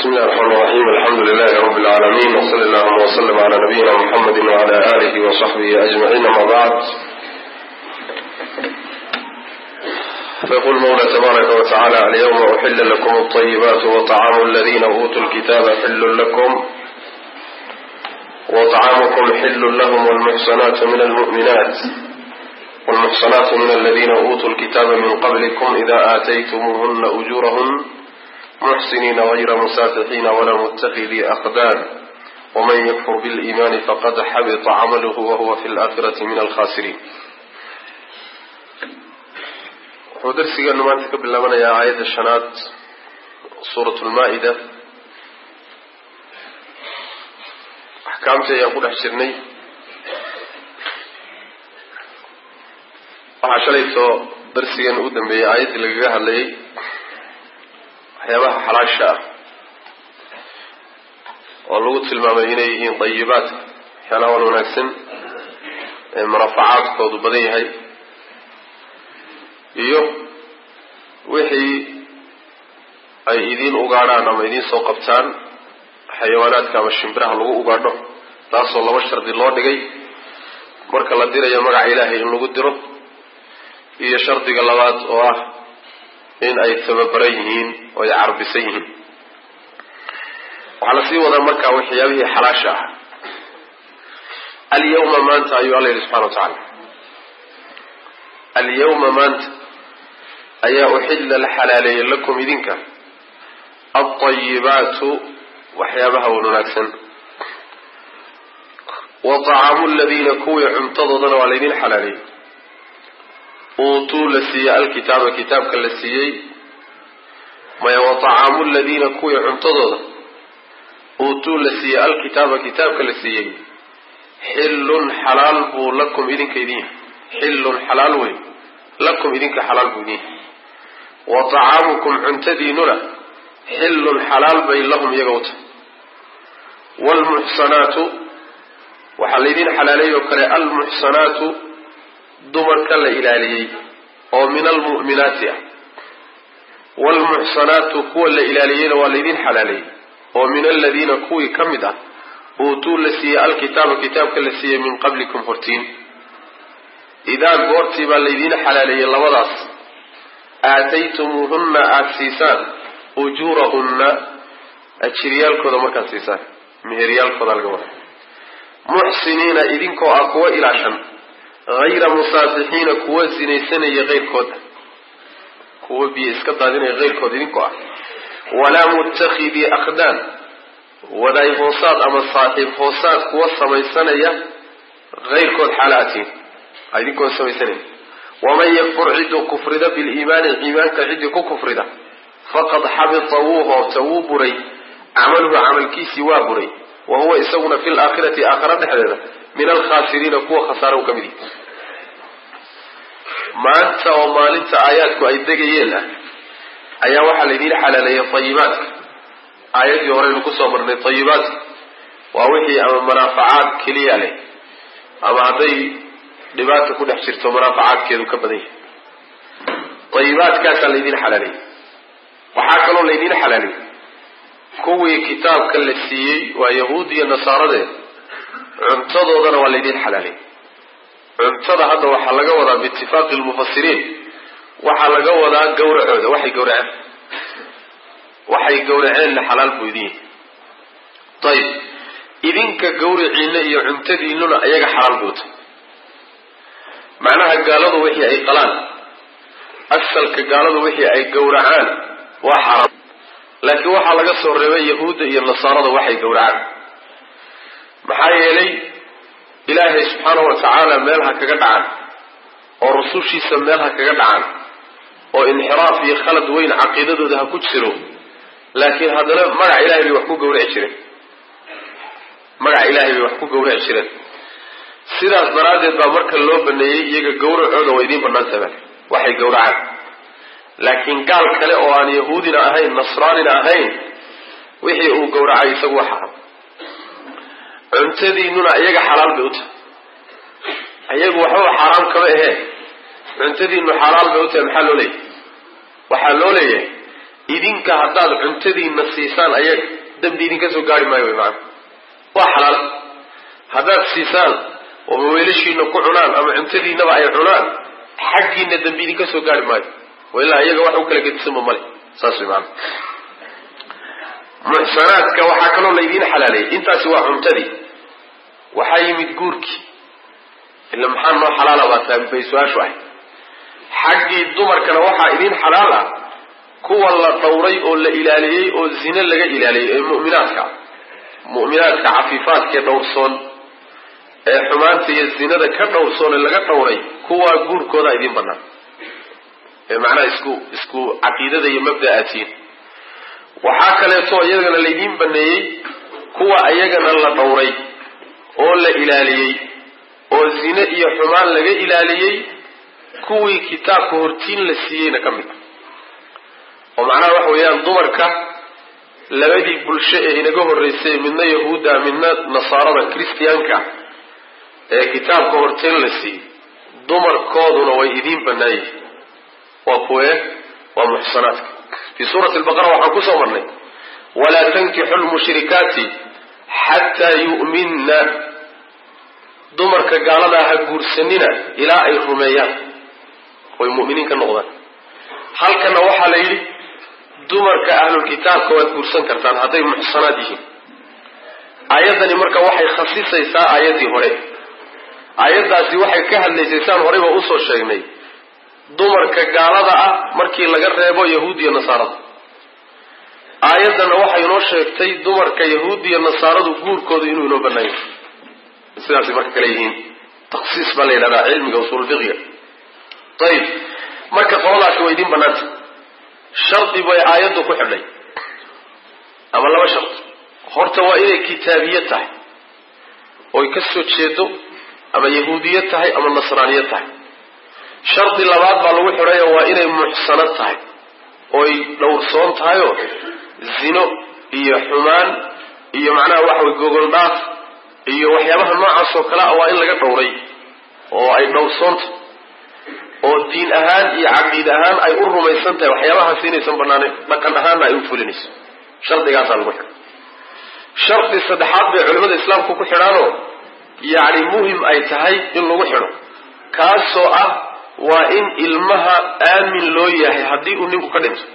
بسم الله الرحمن الرحيم. الحمد لله رب العالمين، وصلى الله وسلم على نبينا محمد وعلى آله وصحبه أجمعين. ما بعد، فيقول المولى تبارك وتعالى: اليوم أحل لكم الطيبات وطعام الذين أوتوا الكتاب حل لكم وطعامكم حل لهم والمحصنات من المؤمنات والمحصنات من الذين أوتوا الكتاب من قبلكم إذا آتيتموهن أجورهن محسنين غير مسافحين ولا متخذي أخدان ومن يكفر بالإيمان فقد حبط عمله وهو في الآخرة من الخاسرين. ودرسي أنه ما تقبل لنا يا آية الشنات سورة المائدة. أحكامته يقول أحسرني وحشريته درسي أن أودم بي آية اللي قاها لي waxyaabaha xalaasha ah oo lagu tilmaamay inay yihiin dayibaad, waxyaalaha wanaagsan ee marafacaadkoodu badan yahay, iyo wixii ay idiin ugaadhaan ama idiin soo qabtaan xayawaanaadka ama shimbiraha lagu ugaadho, taasoo laba shardi loo dhigay. marka la dirayo magaca ilaahay in lagu diro, iyo shardiga labaad oo ah in ay tababaran yihiin oo ay carbisan yihiin. waxaa lasii wadaa markaa waxyaabihii xalaasha ah. alyawma maanta ayuu alla yidhi subxana wa tacaala, alyawma maanta ayaa uxilla la xalaaleeyey lakum idinka alطayibaatu waxyaabaha wanaagsan, wa طacaamu aladiina kuwii cuntadoodana waa laydin xalaaleeyey uutuu la siiyey alkitaaba kitaabka la siiyey, maya wa طacaamu aladiina kuwii cuntadooda uutuu la siiyey alkitaaba kitaabka la siiyey xillun xalaal buu lakum idinka idin yahay, xillun xalaal wey lakum idinka xalaal buu idin yahay, wa طacaamukum cuntadiinuna xillun xalaal bay lahum iyaga u tahay. waalmuxsanaatu waxaa laydin xalaaleeyey oo kale almuxsanaatu dumarka la ilaaliyey oo min almu'minaati ah, waalmuxsanaatu kuwa la ilaaliyeyna waa laydin xalaaleeyey oo min aladiina kuwii ka mid ah uutuu la siiyey alkitaaba kitaabka la siiyey min qablikum hortiin. idaa goortii baa laydin xalaaleeyey labadaas aataytumuuhunna aada siisaan ujuurahunna ajiryaalkooda markaad siisaan, meheryaalkooda laga wada, muxsiniina idinkoo ah kuwa ilaashan, hayra musaafixiina kuwa sinaysanaya keyrkooda, kuwa biyo iska daadinaya keyrkooda idinkoo ah, walaa muttakhidii akhdaan wadaay hoosaad ama saaxiib hoosaad kuwa samaysanaya keyrkood xaalaatiin idinkoon samaysanaya. waman yakfur cidduu kufrida biliimaani iimaanka ciddii ku kufrida faqad xabita wuu hoobta wuu buray camaluhu camalkiisii waa buray, wa huwa isaguna fi laakhirati aakhara dhexdeeda min alkhaasiriina kuwa khasaaro u ka mid yihi. maanta oo maalinta aayaadku ay degayeen ah ayaa waxaa laydin xalaaleeyay tayibaadka. aayaddii horeynu kusoo marnay tayibaadka waa wixii ama manaafacaad keliya leh ama hadday dhibaata ku dhex jirto manaafacaadkeedu ka badan yahay. tayibaadkaasaa laydin xalaaleeyey. waxaa kaloo laydin xalaaleeyey kuwii kitaabka la siiyey waa yahuud iyo nasaaradeed, cuntadoodana waa laydin xalaaleeyey. cuntada hadda waxaa laga wadaa biitifaaqi lmufasiriin, waxaa laga wadaa gawracooda, waxay gawraceenna xalaal buu idin yahay. ayib, idinka gawriciinna iyo cuntadiinnuna iyaga xalaal buu tahay. macnaha gaaladu wixii ay qalaan, asalka gaaladu wixii ay gawracaan waa xaraam, laakiin waxaa laga soo reebay yahuudda iyo nasaarada waxay gawracaan. maxaa yeelay ilaahay subxaana wa tacaala meel ha kaga dhacan oo rusushiisa meel ha kaga dhacan oo inxiraaf iyo khalad weyn caqiidadooda ha ku jiro, laakiin haddana magaca ilahay bay wax ku gawraci jireen, magaca ilaahay bay wax ku gawraci jireen. sidaas daraaddeed baa marka loo baneeyey iyaga gawracooda waa idiin banaantaban waxay gawracaan. laakiin gaal kale oo aan yahuudina ahayn nasraanina ahayn wixii uu gawracay isagu waa xaraam. cuntadiinuna iyaga xalaal bay u tahay, iyagu waxbaba xaaraam kama aheen, cuntadiinu xalaal bay u tahay. maxaa loo leeyahay? waxaa loo leeyahay idinka haddaad cuntadiina siisaan ayaga dambi idinka soo gaari maayo macna waa xalaal haddaad siisaan oo weelashiina ku cunaan ama cuntadiinaba ay cunaan xaggiina dambi idinka soo gaari maayo walaa iyaga wax u kala gedisanba male saas macna muxsanaadka waxaa kaloo laydin xalaaleeyay intaasi waa cuntadii waxaa yimid guurkii ila maxaa noo xalaala baa taabay su-aashu ahay xaggii dumarkana waxaa idin xalaal ah kuwa la dhowray oo la ilaaliyey oo zine laga ilaaliyey ee mu'minaadka cafiifaadka ee dhowrsoon ee xumaanta iyo zinada ka dhowrsoon ee laga dhowray kuwa guurkooda idin banaan ee macnaha isku caqiidada iyo mabda'aatiin waxaa kaleeto iyagana laydin baneeyey kuwa ayagana la dhowray oo la ilaaliyey oo zine iyo xumaan laga ilaaliyey kuwii kitaabka hortiin la siiyeyna ka mid oo macnaha waxa weeyaan dumarka labadii bulsho ee inaga horreysay midna yahuudda midna nasaarada kristiyaanka ee kitaabka hortiin la siiyey dumarkooduna way idiin banaayeen waa kuwee waa muxsanaadka في سورة البقرة وحن كسو مرني ولا تنكحوا المشركات حتى يؤمنن دمرك قالنا هقور سننا إلى أي رميان والمؤمنين كالنغضان هل كان وحا ليلي دمرك أهل الكتاب كواتقور سنكرتان هذي محصناتهم آيات نمرك وحي خصيصة يساء آياتي هوري آيات داسي وحي كهل ليسيسان هوري وأصو الشيغني dumarka gaalada ah markii laga reebo yahuud iyo nasaarada aayadana waxay inoo sheegtay dumarka yahuud iyo nasaaradu guurkooda inuu inoo banaayo sidaas marka kale yihiin takhsiis baa la yidhahdaa cilmiga usul fiqhiga ayib marka qoladaasi way idin banaanta shardi bay aayaddu ku xidhay ama laba shardi horta waa inay kitaabiye tahay oy ka soo jeedo ama yahuudiye tahay ama nasraaniye tahay shardi labaad baa lagu xidhayo waa inay muxsanad tahay oy dhowrsoon tahayoo zino iyo xumaan iyo macnaha waxaway gogol dhaaf iyo waxyaabaha noocaas oo kale ah waa in laga dhowray oo ay dhowrsoontahay oo diin ahaan iyo caqiid ahaan ay u rumaysan tahay waxyaabahaas inaysan banaanayn dhaqan ahaanna ay u fulinayso shardigaasaa lagu xidhay shardi saddexaad bay culimada islaamku ku xidhaanoo yacni muhim ay tahay in lagu xidho kaasoo ah waa in ilmaha aamin loo yahay haddii uu ninku ka dhinto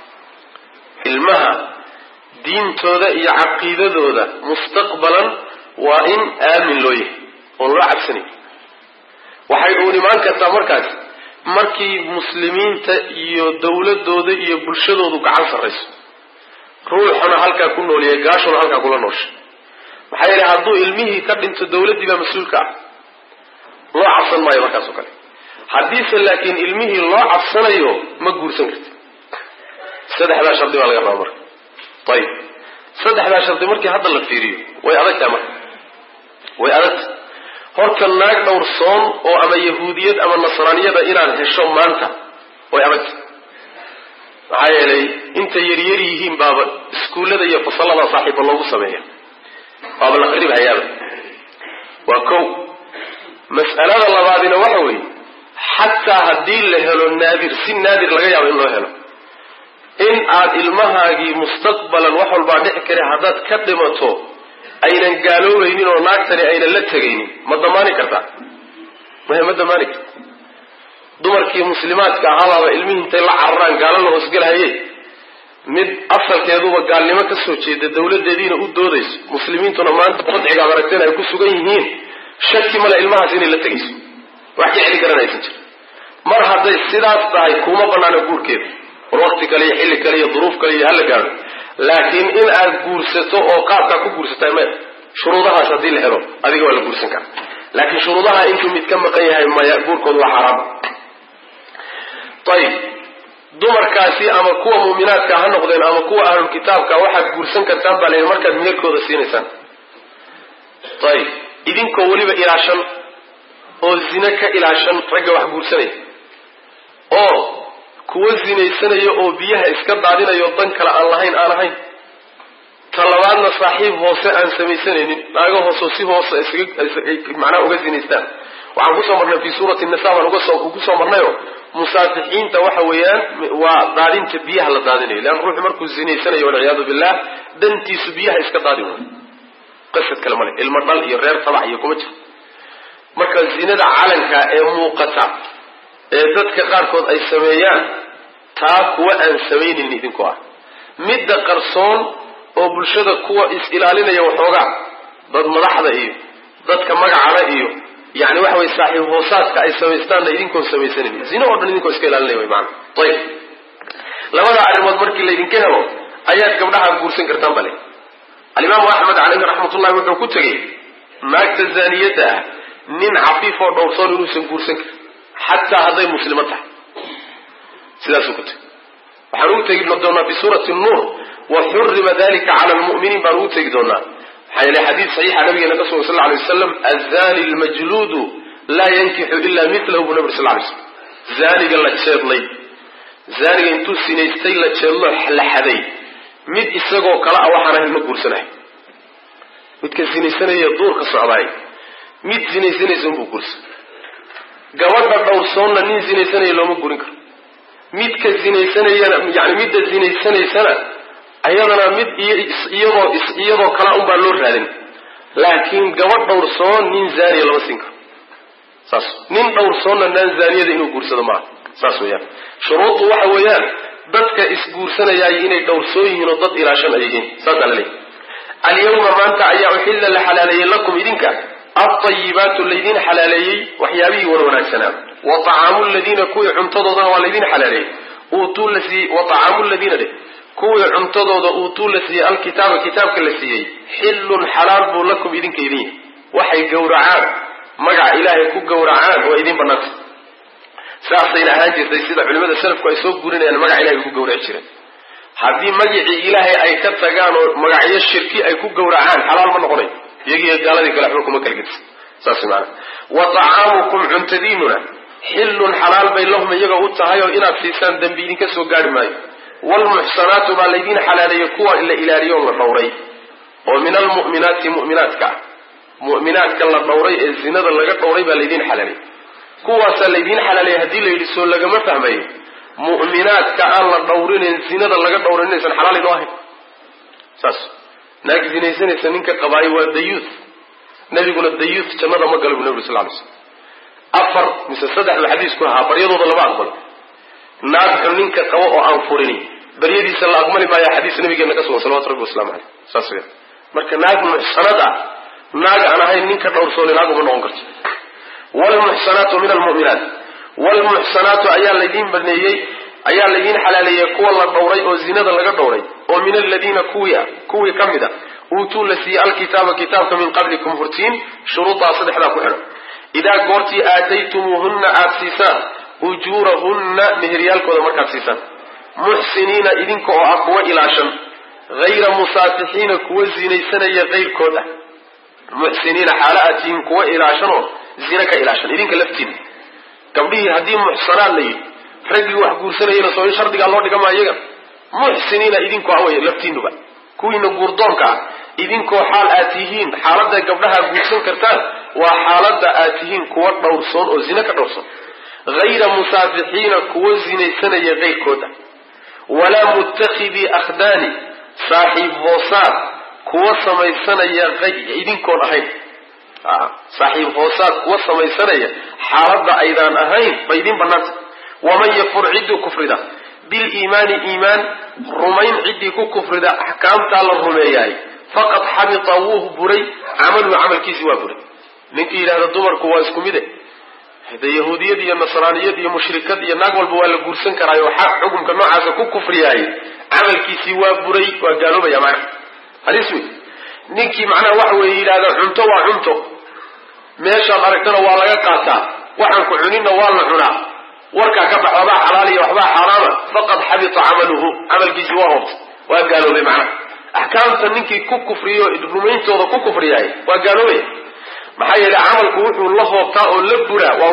ilmaha diintooda iyo caqiidadooda mustaqbalan waa in aamin loo yahay oon loo cabsanayn waxay uun imaan kartaa markaas markii muslimiinta iyo dawladooda iyo bulshadoodu gacan sarrayso ruuxuna halkaa ku nool yahay gaashuna halkaa kula nooshay maxaa yeelay hadduu ilmihii ka dhinto dawladdii baa mas-uulka ah loo cabsan maayo markaas oo kale haddiise laakiin ilmihii loo cabsanayo ma guursan karti saddexdaa shardi baa laga rabaa marka ayib saddexdaa shardi markii hadda la fiiriyo way adagtahay marka way adagtahay horta naag dhowrsoon oo ama yahuudiyad ama nasraaniyada inaad hesho maanta way adagtahay maxaa yeelay intay yaryar yihiin baaba iskuullada iyo fasallada saaxiiba loogu sameeya baaba la qarib hayaaba waa kow mas'alada labaadina waxa weeye xataa haddii la helo naadir si naadir laga yaabo in loo helo in aad ilmahaagii mustaqbalan wax walbaa dhici kare haddaad ka dhimato aynan gaaloobaynin oo naagtani aynan la tegaynin ma damaani kartaa maya ma damaani karta dumarkii muslimaadka ahabaaba ilmihii intay la cararaan gaalo la hoosgalahaye mid asalkeeduba gaalnimo ka soo jeeda dawladeediina u doodayso muslimiintuna maanta wadciga ad aragteen ay ku sugan yihiin shaki male ilmahaas inay la tegayso wax ka celi garanaysan jir mar hadday sidaas tahay kuma banaana guurkeeda war waqti kale iyo xilli kale iyo duruuf kale iyo hala gaadho laakiin in aad guursato oo qaabkaa ku guursatay maya shuruudahaas haddii la helo adiga waa la guursan karaa laakiin shuruudaha intuu mid ka maqan yahay maya guurkooda waa xaraam ayib dumarkaasi ama kuwa mu'minaadka ha noqdeen ama kuwa ahlul kitaabka waxaad guursan kartaan baa layihi markaad meherkooda siinaysaan ayib idinkoo weliba ilaashan oo zine ka ilaashan ragga wax guursanaya oo kuwa zinaysanaya oo biyaha iska daadinayo dan kale aan lahayn aan ahayn talabaadna saaxiib hoose aan samaysanaynin naaga hooseo si hoose macnaha uga zinaystaan waxaan kusoo marnay fi suurati an-nisa waan kusoo marnayo musaafixiinta waxa weeyaan waa daadinta biyaha la daadinayo laan ruuxu markuu zinaysanayo wal billah dantiisu biyaha iska daadin way qasad kale male ilma dhal iyo reer tabac iyo kuma jiro marka zinada calanka ee muuqata ee dadka qaarkood ay sameeyaan taa kuwa aan sameeynin idinku ah midda qarsoon oo bulshada kuwa is ilaalinaya waxooga dad madaxda iyo dadka magacada iyo yani waxa way saaxiib hoosaadka ay sameystaan idinkoon samaysanin zina oo dhan idinkoon iska ilaalinaya way macna tayib labada arrimood markii la idinka helo ayaad gabdhaha guursan kartaan bale al-Imam Ahmad alayhi rahmatullah wuxuu ku tagay naagta zaaniyada nin cafiif oo dhowrsoon inuusan guursan karin xataa hadday muslimo tahay sidaasuu ku tagay waxaan ugu tegi doonaa fi suurati an-nur wa hurrima dhalika cala al-mu'miniin baan ugu tegi doonaa حيث حديث صحيح عن نبينا صلى الله عليه وسلم الزاني المجلود لا ينكح إلا مثله بنبي صلى الله عليه وسلم زاني قال لك شير لي زاني انتو سينيستي لك شير الله لحدي مد إساقو كلاء وحنا المقبول سنة مد كسينيسانة يدور كالصعبائي مد سينيسانة يزنبو كرس قوات بردور صونا نين سينيسانة يلو مقبولين كر مد كسينيسانة يعني مد سينيسانة سنة ayadana mid iyadoo kala un baa loo raadin laakiin gabadh dhowrsoon nin zaaniya lama siin karo saas nin dhowrsoonna naan zaaniyada inuu guursado maaha saas weeyaan shuruudu waxa weeyaan dadka isguursanayaay inay dhowrsoon yihiin oo dad ilaashan ay yihiin saasaa la leeyahy alyawma maanta ayaa uxilla la xalaaleeyey lakum idinka alطayibaatu laydin xalaaleeyey waxyaabihii war wanaagsanaa wa طacaamu ladiina kuwii cuntadoodana waa laydin xalaaleeyey uutuu la siiyey wa طacaamu ladiina dheh kuwii cuntadooda uutuu la siiyey alkitaaba kitaabka la siiyey xillun xalaal buu lakum idinka idin waxay gowracaan magaca ilaahay ku gowracaan waa idin banaanta saasayna ahaan jirtay sida culimada salafku ay soo gurinayaan magaca ilaahay ku gowraci jireen haddii magacii ilaahay ay ka tagaan oo magacyo shirki ay ku gowracaan xalaal ma noqonayo iyagiiyo gaaladii kale waxba kuma kala gedisa saas maana wa طacaamukum cuntadiinuna xillun xalaal bay lahum iyaga u tahay oo inaad siisaan dembi idinka soo gaari maayo والمحصنات ما الذين حلالي كوا إلا إلاريون للدوري ومن المؤمنات مؤمنات كلا الدوري الزنا اللي الدوري بالذين حلالي كوا سالذين حلالي هدي اللي يسول لك ما فهمي مؤمنات كأن الدورين الزنا اللي الدورين إنسان حلالي نواهي ساس ناقز إنسان سنينك قبائي والديوث نبي يقول الديوث كما ما قال النبي صلى الله عليه وسلم أفر مثل صدح الحديث كلها بريضو ضلبان قل naag ninka qabo oo aan furini bariyadiisa la aqmali baa xadiis nabigeena ka soo sallallahu alayhi wasallam saasiga marka naag muhsanada naag aan ahayn ninka dhowrsoon naag uma noqon karto wal muhsanatu min al mu'minat wal muhsanatu ayaa ladin baneeyay ayaa ladin xalaaleeyay kuwa la dhowray oo zinada laga dhowray oo min alladina kuwi kamida uutuu la siiyay alkitaaba kitaabka min qablikum hurtiin shuruuda saddexda ku xiran idaa goorti aataytumuhunna aatisa ujurahunna mihriyalkooda markaad siisaan muxsiniina idinka oo ah kuwa ilaashan hayra musaafixiina kuwa zinaysanaya kayrkooda muxsiniina xaala aad tihiin kuwa ilaashan oo zina ka ilaashan idinka laftiin gabdhihii haddii muxsanaad la yidhi raggii wax guursanayana soo in shardigaa loo dhigama iyaga muxsiniina idinku ah wey laftiinuba kuwiina guurdoonka ah idinkoo xaal aad tihiin xaaladda gabdhaha guursan kartaan waa xaaladda aad tihiin kuwa dhowrsoon oo zina ka dhowrsoon غير مسافحين كوا زينيسانيا غير كودا ولا متخذي أخداني صاحب غوصات كوا سميسانيا غير إذن كون أهين صاحب غوصات كوا سميسانيا حارد أيضا أهين فإذن بنات ومن يفر عدو كفر دا بالإيمان إيمان رمين عدو كفر دا أحكام تعالى الرمياي فقط حبطوه بري عمل كيسي وابري ننكي إلى هذا الدمر كوا اسكمي ده هذا يهودية دي النصرانية دي مشركة دي ناقل بوال القرسن كرايو حق حكم كنوع عزا كفرياي عمل كيسي وابري وقالوا يا معنا هل اسمي ننكي معنا وحوي إلى هذا عمتو ماشا أركتنا والا قاتا وحنكو عنينا والا عنا وركا كبح وباع حلالي وحباع حراما فقد حبط عمله عمل كيسي وهبط وقالوا لي معنا أحكام تنكي كفريو إدبلومين توضا كفرياي وقالوا لي maxay yiri amalku wuxuu la hoobtaa oo la bura waa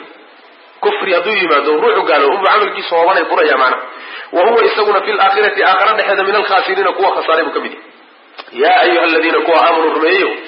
kufri aduu yimaado ruuxu gaalo uu amalkiisa hoobanay buraya maana wa huwa isaguna fil aakhirati aakhirada dhexda min al khasirina kuwa khasaaribu kamid ya ayuha alladina kuwa aamanu rumeeyo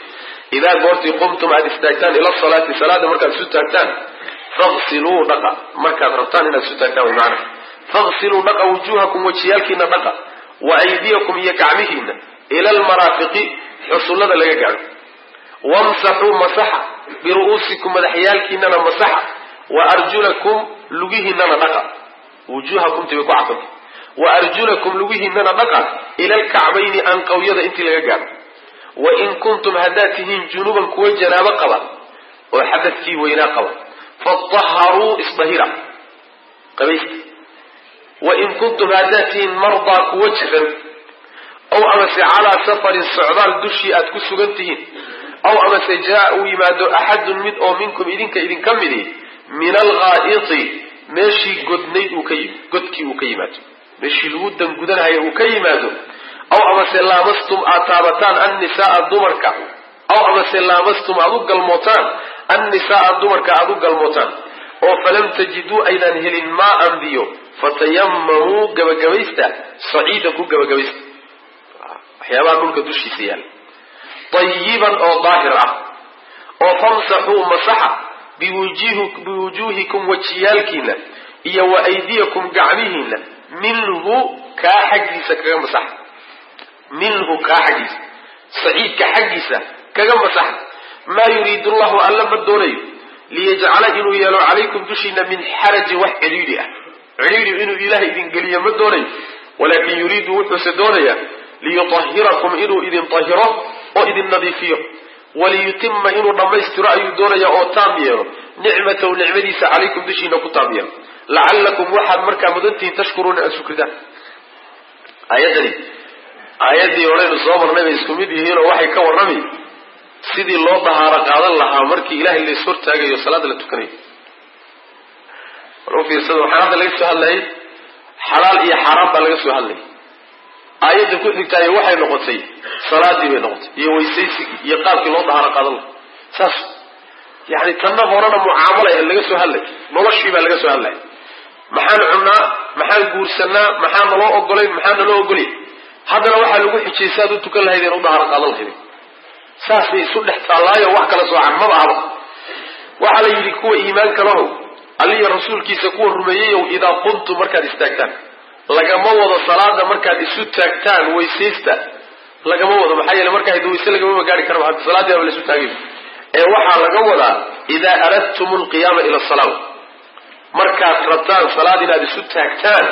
إذا قرتي قمتم أدستاكتان إلى الصلاة صلاة مركز ستاكتان فاغسلوا نقا مركز ربطان إلى ستاكتان معنا فاغسلوا نقا وجوهكم وشيالكين نقا وأيديكم يكعمهن إلى المرافق حصول هذا لك يعني وامسحوا مسحا برؤوسكم مدحيالكين مسحا وأرجلكم لقيهن نقا وجوهكم تبقوا عقب وأرجلكم لقيهن نقا إلى الكعبين أن قوية انت لك يعني وإن كنتم هداتهن جنوبا كوي جنابا قبا وحدثتي وينا قبا فالطهروا اصطهرا قبيست وإن كنتم هداتهن مرضى كوي جفن أو أمس على سفر الصعدال دشي أتكسو جنتهن أو أمس جاءوا يمادوا أحد من أو منكم إذن كمدي من الغائط ماشي قدكي وكيمات ماشي الودن قدن هاي وكيماتو أو أمس لامستم أتابتان النساء الدمرك أو أمس لامستم أدق الموتان النساء الدمرك أدق الموتان أو فلم تجدوا أيضا هلين ما أنبيو فتيمموا قبقبيستا صعيدكو قبقبيستا أحيانا كلك دوشي سيال طيبا أو ظاهرا أو فامسحوا مسحا بوجوهكم وجيالكين إيا وأيديكم قعنيهن منه كاحجيسا كمسح منه كاحجيس سعيد كحجيسا كمسح ما يريد الله ألا مدوني ليجعل إنه يلو عليكم دشينا من حرج وحريري عريري إنه إله إذن قليا مدوني ولكن يريد وحسدوني ليطهركم إنه إذن طهره وإذن نظيفيه وليتم إنه نميستر أي دوني أو تاميه نعمته ونعمديس عليكم دشينا كتاميه لعلكم واحد مركا مدنتين تشكرون أن سكردان آياتي ولين الصوابر نبي اسكميدي هنا وحي كور نبي سيدي الله طهارة قادل لها مركي إلهي اللي سور تاقي الصلاة اللي تكني ولو في الصلاة وحرام لقيت سؤال لي حلال إيا حرام بلقيت سؤال لي آياتي كنت تاقي وحي نقطي صلاة دي بنقطي يويسيسي يقالك الله طهارة قادل ساس يعني تنف ورانا معاملة اللي لقيت سؤال لي نولشي بلقيت سؤال لي maxaan cunaa maxaan guursanaa maxaan loo ogolay maxaan loo ogolay hadana waxa lagu xijeysaad u tukan lahaydeen u dhahar qadan lahaydeen saasay isu dhextaalaayo wax kala soo aan ma baahdo waxa la yiri kuwa iimaanka leh ali rasuulkiisa kuwa rumeeyay ida quntu markaad istaagtaan lagama wada salaada markaad isu taagtaan weysaysta lagama wada maxay yeelay markaad weysay lagama gaari karo hadda salaada la isu taagay ee waxa laga wadaa ida aradtumul qiyama ila as-salat markaad rabtaan salaad inaad isu taagtaan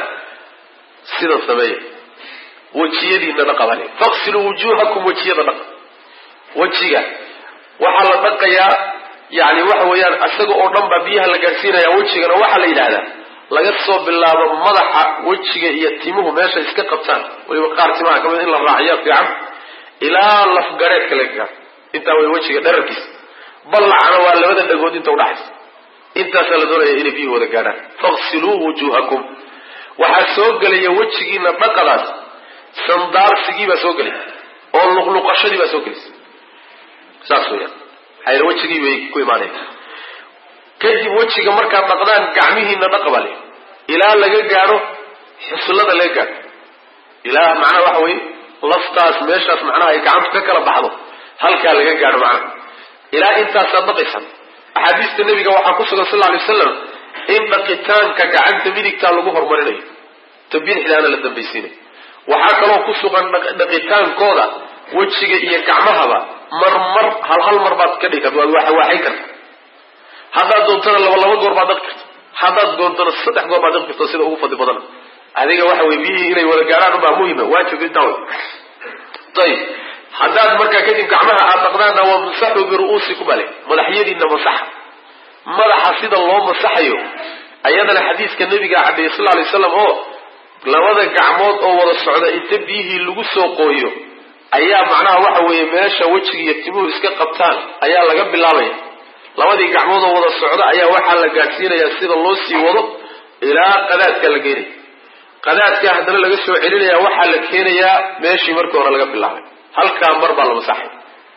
sida sameeyo wajiyadiina dhaqabale faqsilu wujuhakum wajiyada dhaq wajiga waxa la dhaqayaa yaani waxa weeyaan asaga oo dhan ba biyaha la gaarsiinaya wajigana waxa la yiraahdaa laga soo bilaabo madaxa wajiga iyo timuhu meesha iska qabtaan waliba qaar timaha kamid in la raaciyo fiican ilaa laf gareedka la gaar inta way wajiga dharkiisa ballacana waa labada dhagood inta u dhaxaysa inta la doonaya in biyo wada gaaraan faqsilu wujuhakum waxa soo galaya wajigiina dhaqadaas sandaarsigii ba soo galay oo luqluqashadii ba soo galay saas weeyaan hayr wajigii way ku imaanayaan kadib wajiga marka dhaqdaan gacmihiina dhaqabale ilaa laga gaaro xusulada laga gaaro ilaa macna waxa weey laftaas meeshaas macnaha ay gacanta ka kala baxdo halka laga gaaro macna ilaa intaas dhaqaysan أحاديث النبي وحكى صلى الله عليه وسلم إن دقيتان كجعلت ميدك تلقوه هرماني تبين حلانا للدنبيسين وحكى له كسوغا دقيتان كودا وجهك يكعمها با مرمر هل مربات كديك واحد كان هذا دونتنا لو والله غور بعد دقت هذا دونتنا صدح غور بعد دقت تصير هو فدي بدل هذيك واحد ويبيه إلى ولا جاران با مهمة واجب الدول طيب حداد مركا كدب كعمها أعتقدنا ومسحوا برؤوسكم عليه ملحيدي إنه مسح ملح سيد الله مسحيه أيضا الحديث كالنبي عليه صلى الله عليه وسلم هو لو هذا كعمود أو وضع السعودة يتبيه اللقص وقويه أيام معناها وحوي ماشا وجهي يكتبوه اسكا قبطان أيام لقب الله لو هذا كعمود أو وضع السعودة أيام وحا لقاتين يا سيد الله سيوضب إلى قذات كالقيني قذات كهدنا لقصوا علينا يا وحا لكين يا ماشي مركو ولا لقب الله هل كان مربع المساحي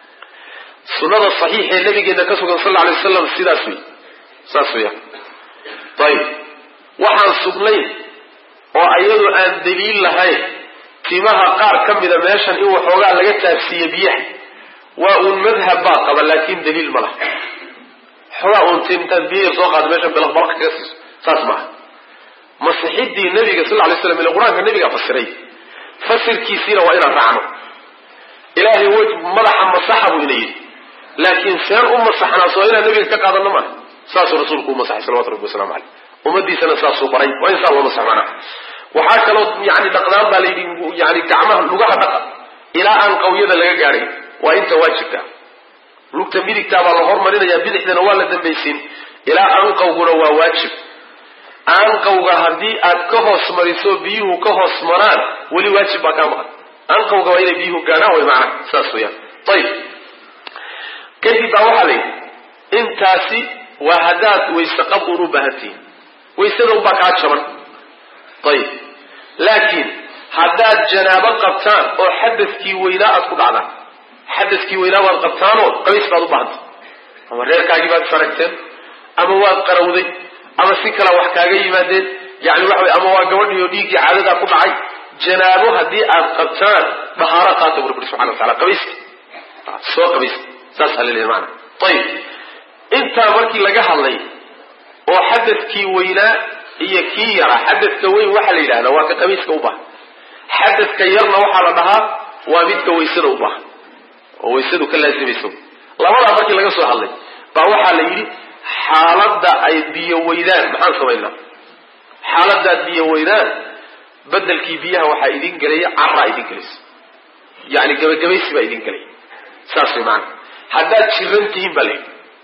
سنة الصحيح النبي جدا كسوك صلى الله عليه وسلم السيداسوي ساسويا طيب وحان سبلين وأيضا أن دليل لهاي تيماها قار كم إذا ماشان إيوه حوغا لغتها السيبيح والمذهب باقة لكن دليل ملا حواء تنتن بيه صوغة ماشا بالأخبار كسس تسمع مسيحيدي النبي صلى الله عليه وسلم من القرآن النبي فسري فسر كيسير وإن رعنه إلهي وجه ملحا مصحه إليه لكن سير صحنا صغيرا النبي كقاد النمى ساس رسولكم مصحي صلوات ربي والسلام عليه ومدي سنة ساسو بري وإن شاء الله نصح معنا وحاك لو يعني دقنان بالي يعني كعمه لغة دقا إلى أن قوية لغا قاري وإنت واجبك لوك تنبيل كتاب الله هرمانين يا بدح دنوال الدنبيسين إلى أن قوغنا واجب أن قوغا هدي أكهوس مريسو بيهو كهوس مران ولي واجب أكامها أن قوغا وإلي بيهو قانا ومعنا ساسويا طيب كيف تاوحلي انتاسي وهداد ويستقبوا بهتي ويستدوا بكات شمن طيب لكن هداد جنابا قبطان او حدث كي ويلا اتقود على حدث كي ويلا والقبطان قبيس بعضو بعض اما رير كاقبات فرقتين اما واد قرودي اما سيكلا وحكاقي مادين يعني وحوي اما واد قواني يوديكي عاددا قبعي جنابو هدي القبطان بهارة قاتب ربنا سبحانه وتعالى قبيس سوى قبيس ساسها للإيمان طيب انت مركي لقاها اللي وحدث كي ويلا هي كي يرى حدث كوين وحل إلهنا واك قميس كوبا حدث كي يرنا وحل لها وامد كويسر وبا ويسدو كلا يسميسو الله ولا مركي لقاها سوى اللي فوحل يلي حالة دا اي بيويدان محان سوينا حالة دا بيويدان بدل كي بيها وحا ايدين قليا عرى ايدين قليس يعني قميس با ايدين قليا ساسي معنا حداد شرنتهم بلي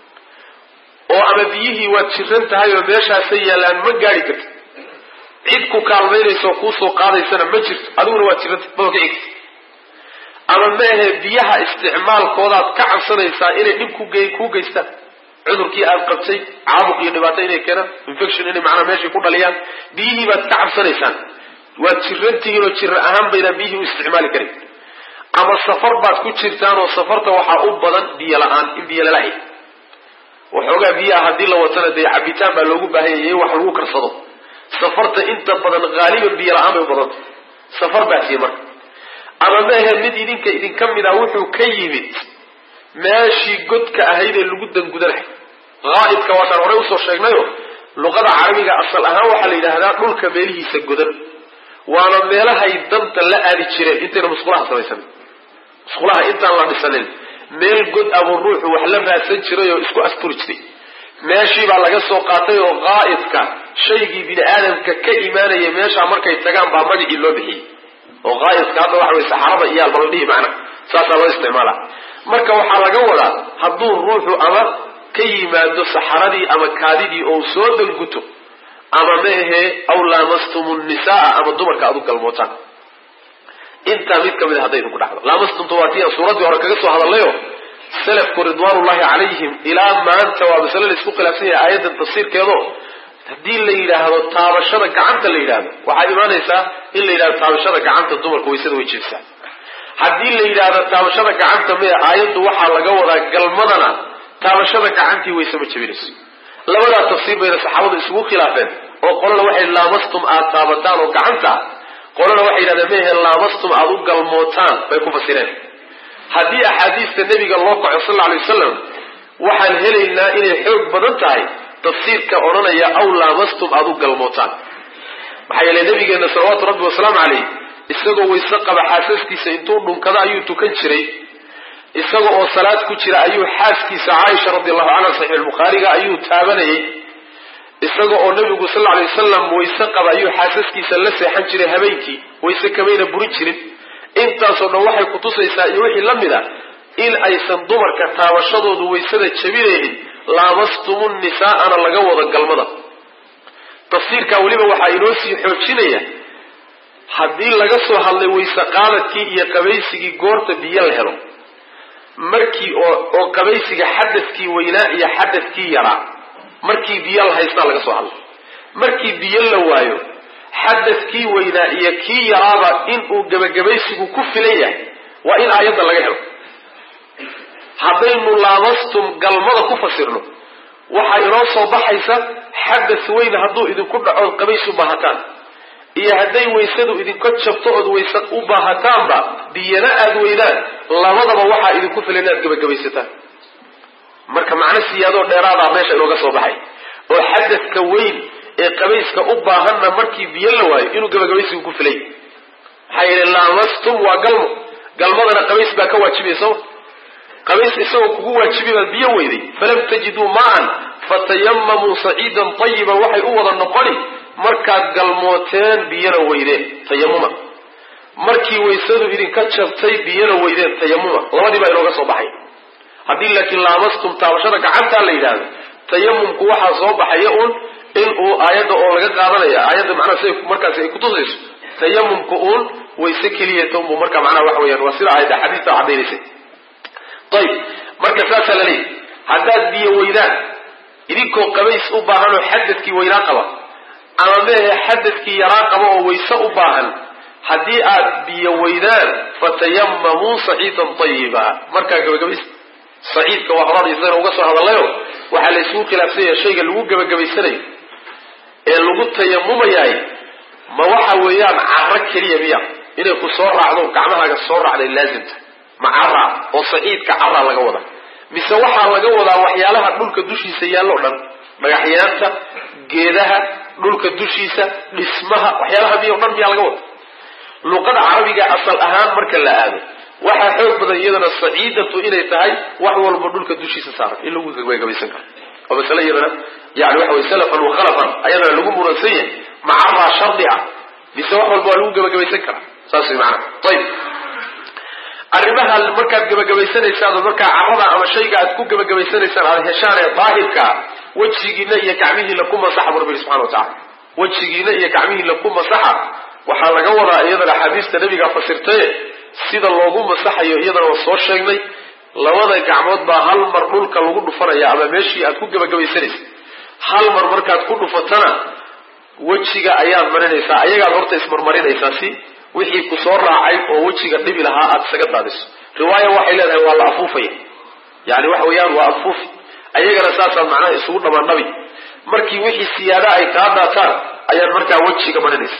oo ama biyihii waad jiran tahay oo meeshaasay yaalaan ma gaari karto cid ku kaalmaynayso ku soo qaadaysana ma jirto adiguna waad jiranta booga ig ama meehe biyaha isticmaalkoodaad ka cabsanaysaa inay dhib ku geystaan cudurkii aad qabtay caabuq iyo dhibaato inay keenaan infection inay macnaa meeshii ku dhaliyaan biyihii baad ka cabsanaysaan waad jirantihiin oo jira ahaan baydaan biyihii u isticmaali karin ama safar baad ku jirtaan oo safarta waxaa u badan biyo la-aan in biyo lala-ay وحوجا بيها هدي الله وتنا دي عبيتان باللوجو بهاي وحلو كرصده سفرت أنت بدن غالبا بيرا عام وبدن سفر بحثي مر أما ما هي الندي إذن كم من أوحو كيمت ماشي قد كأهيد اللي جدا جدره غائب كواتر ورئيس الشيخ لغة عربية أصل أها وحلي لهذا كل كماله سجدر وأنا مالها يدمت لا أدي شيء أنت مسخولها سويسن مسخولها أنت الله بسلم meel god abu ruux wax la raadsan jiray oo isku asturi jiray meeshii baa laga soo qaatay oo qaa'idka shaygii bini aadamka ka iimaanaya meesha markay tagaan baa magacii loo bixiyay oo qaa'idka hadda waxa way saxarada iyo albaldhihi macna saasa loo isticmaala marka waxa laga wadaa hadduu ruuxu ama ka yimaado saxaradii ama kaadidii oo soo dalguto ama meehe aw lamastumun nisaa ama dumarka aad u galmootaan انت ميد كميد هدايد ku dhacdo lamastum tawatiya suuradii hore kaga soo hadalayo salafku ridwaanullahi alayhim ila ma anta wa bisal isku khilaafsan aayada tafsiirkeedo hadii la yiraahdo taabashada gacanta la yiraahdo waxa iimaanaysa in la yiraahdo taabashada gacanta dumarku weysada way jibsaa hadii la yiraahdo taabashada gacanta ma aayadu waxa laga wadaa galmadana taabashada gacantii weysa ma jibinayso labada tafsiir bay saxaabadu isugu khilaafeen oo qolada waxay lamastum aad taabataan oo gacanta قولنا وحي لنا ميه لامستم أدو قلموتان بيكون فسيرين هذه أحاديث النبي صلى الله عليه وسلم وحن هلينا إلي حوق بدنتهي تفسير كأورونا يا أو لامستم أدو قلموتان وحي لنبي صلوات ربي وسلام عليه استغوا ويسقى بحاسسكي سينتون من كذا أيو تكنشري استغوا وصلاة كتشري أيو حاسكي سعايشة رضي الله عنها صحيح البخاري أيو تابني isaga oo nabigu sallallahu alayhi wasallam waysa qabayo xaasaskiisa la seexan jiray habeenkii waysa kameena burin jirin intaas oo waxay ku tusaysaa iyo wixii lamida in aysan dumarka taabashadoodu waysada jabinaynin laamastumun nisaa'ana laga wada galmada tafsiirka waliba waxa inoo sii xoojinaya hadii laga soo hadlay waysa qaadadkii iyo qabaysigii goorta biyo la helo markii oo qabaysiga xadadkii weynaa iyo xadadkii yaraa markii biyo la haystaa laga soo hadlay markii biyo la waayo xadadkii weynaa iyo kii yaraaba in uu gabagabaysigu ku filan yahay waa in aayadda laga helo haddaynu laamastum galmada ku fasirno waxaa inoo soo baxaysa xadad weyn hadduu idinku dhaco qabays u baahataan iyo hadday waysadu idinka jabto ood waysa u baahataanba biyana aad weydaan labadaba waxaa idinku filan inaad gebagabaysataan marka macno siyaadoo dheeraadaa meesha inooga soo baxay oo xadadka weyn ee qabayska u baahanna markii biyo la waayo inuu gebagabaysigu ku filay maxaa yeele laamastum waa galmo galmadana qabays baa ka waajibaya soo qabays isagoo kugu waajibi baad biyo weyday falam tajiduu maan fatayamamuu saciidan tayiban waxay u wada noqoni markaad galmooteen biyana weydeen tayamuma markii waysadu idinka jabtay biyana weydeen tayamuma labadii baa inooga soo baxay haddii laakiin laamastum taabashada gacantaa la yidhaahdo tayamumku waxaa soo baxaya un inuu aayadda oo laga qaadanaya aayadda macnaha siday markaasi ay kutusayso tayamumka uun wayse keliyata unbuu marka macnaha waxa weyaan waa sida aayadda xadiista cadaynaysay ayib marka saasaa la leeyahy haddaad biyo weydaan idinkoo qabays u baahan oo xadadkii weynaa qaba ama meehe xadadkii yaraa qaba oo wayse u baahan haddii aad biyo weydaan fatayamamuu saciidan tayiba markaa gabagabaysa saciidka waa horaan isagana uga soo hadalayo waxaa la isugu khilaafsan yahay shayga lagu gebagabaysanayo ee lagu tayamumayaay ma waxa weeyaan carro keliya miya inay ku soo raacdo gacmahaaga soo raacday laazimta ma carra oo saciidka carra laga wada mise waxaa laga wadaa waxyaalaha dhulka dushiisa yaallo dhan dhagaxyaanta geedaha dhulka dushiisa dhismaha waxyaalaha miya o dhan miyaa laga wada luqada carabiga asal ahaan marka la aado waxaa xoog badan iyadana saciidatu inay tahay wax walba dhulka dushiisa saaran in lagu gebagabaysan karo oo masale iyadana yani waxa weye salafan wa khalafan ayadana lagu muransan yahay macarraa shardi ah mise wax walba waa lagu gebagabaysan karaa saas way macana ayib arrimaha markaad gebagabaysanaysaan oo markaa carrada ama shayga aad ku gebagabaysanaysaan aad heshaan ee daahirkaa wejigiina iyo gacmihiina ku masaxa bu rabbi subxana watacala wejigiina iyo gacmihiina ku masaxa waxaa laga wadaa iyadana axaadiista nabiga fasirtaye sida loogu masaxayo iyadana waa soo sheegnay labada gacmood baa hal mar dhulka lagu dhufanaya ama meeshii aad ku gebagabaysanaysa hal mar markaad ku dhufatana wejiga ayaad marinaysaa ayagaad horta ismarmarinaysaa si wixii ku soo raacay oo wejiga dhibi lahaa aad isaga daadiso riwaaya waxay leedahay waa la afuufaya yani waxa weeyaan waa afuufi ayagana saasaad macnaha isugu dhamaandhabi markii wixii siyaada ay kaa daataan ayaad markaa wejiga marinaysa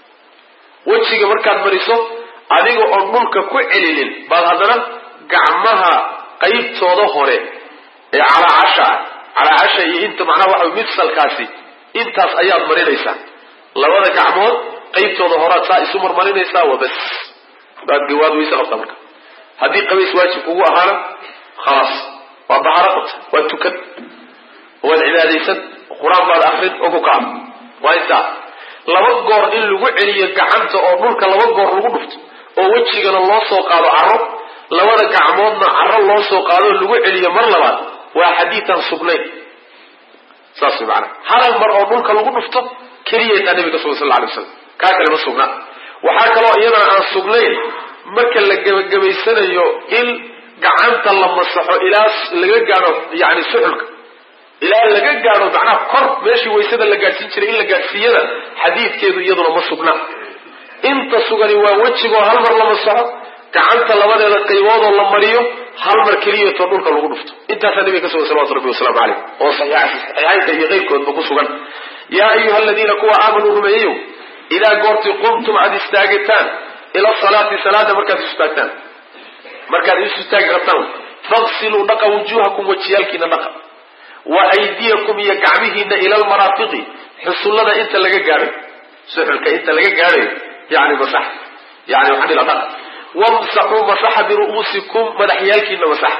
wejiga markaad mariso adiga oon dhulka ku celinin baad haddana gacmaha qaybtooda hore ee calaacasha iyo inta macnaha waxa midsalkaasi intaas ayaad marinaysaa labada gacmood qaybtooda horaad saa isu marmarinaysaa waa bas waad weyse qabtaa marka haddii qabays waajib kugu ahaana khalaas waa baharo qabta waad tukan waad cibaadaysan qur-aan baad akrin oo ku kaca waa intaa laba goor in lagu celiyo gacanta oo dhulka laba goor lagu dhufto oo wejigana loo soo qaado carro labada gacmoodna carro loo soo qaado oo lagu celiyo mar labaad waa xadiitan sugnayn saas way macana hal mar oo dhulka lagu dhufto keliyaytaa nabiga sal sal alay waslam kaa kale ma sugnaa waxaa kaloo iyadana aan sugnayn marka la gebagabaysanayo in gacanta la masaxo ilaa laga gaadho yani suxulka ilaa laga gaadho macnaha kor meeshii waysada la gaadhsiin jiray in la gaadhsiiyada xadiidkeedu iyaduna ma sugna inta sugani waa wejigoo hal mar la masaxo gacanta labadeeda qayboodoo la mariyo hal mar keliyatoo dhulka lagu dhufto intaasaa nabiga ka sugan salawatu rabbi wasalaamu caleyh oo saxiixaynka iyo qeyrkoodba ku sugan yaa ayuha aladiina kuwa aamanuu rumeeyayow idaa goortii qumtum aad istaagitaan ila salaati salaada markaad isu istaagi rabtaan faqsiluu dhaqa wujuuhakum wajiyaalkiina dhaqa wa aydiyakum iyo gacmihiina ila almaraafiqi xusullada inta laga gaadhay suxulka inta laga gaadhayo yani masax yani waxaan ila dhaqa wamsaxuu masaxa biru'uusikum madaxyaalkiina masaxa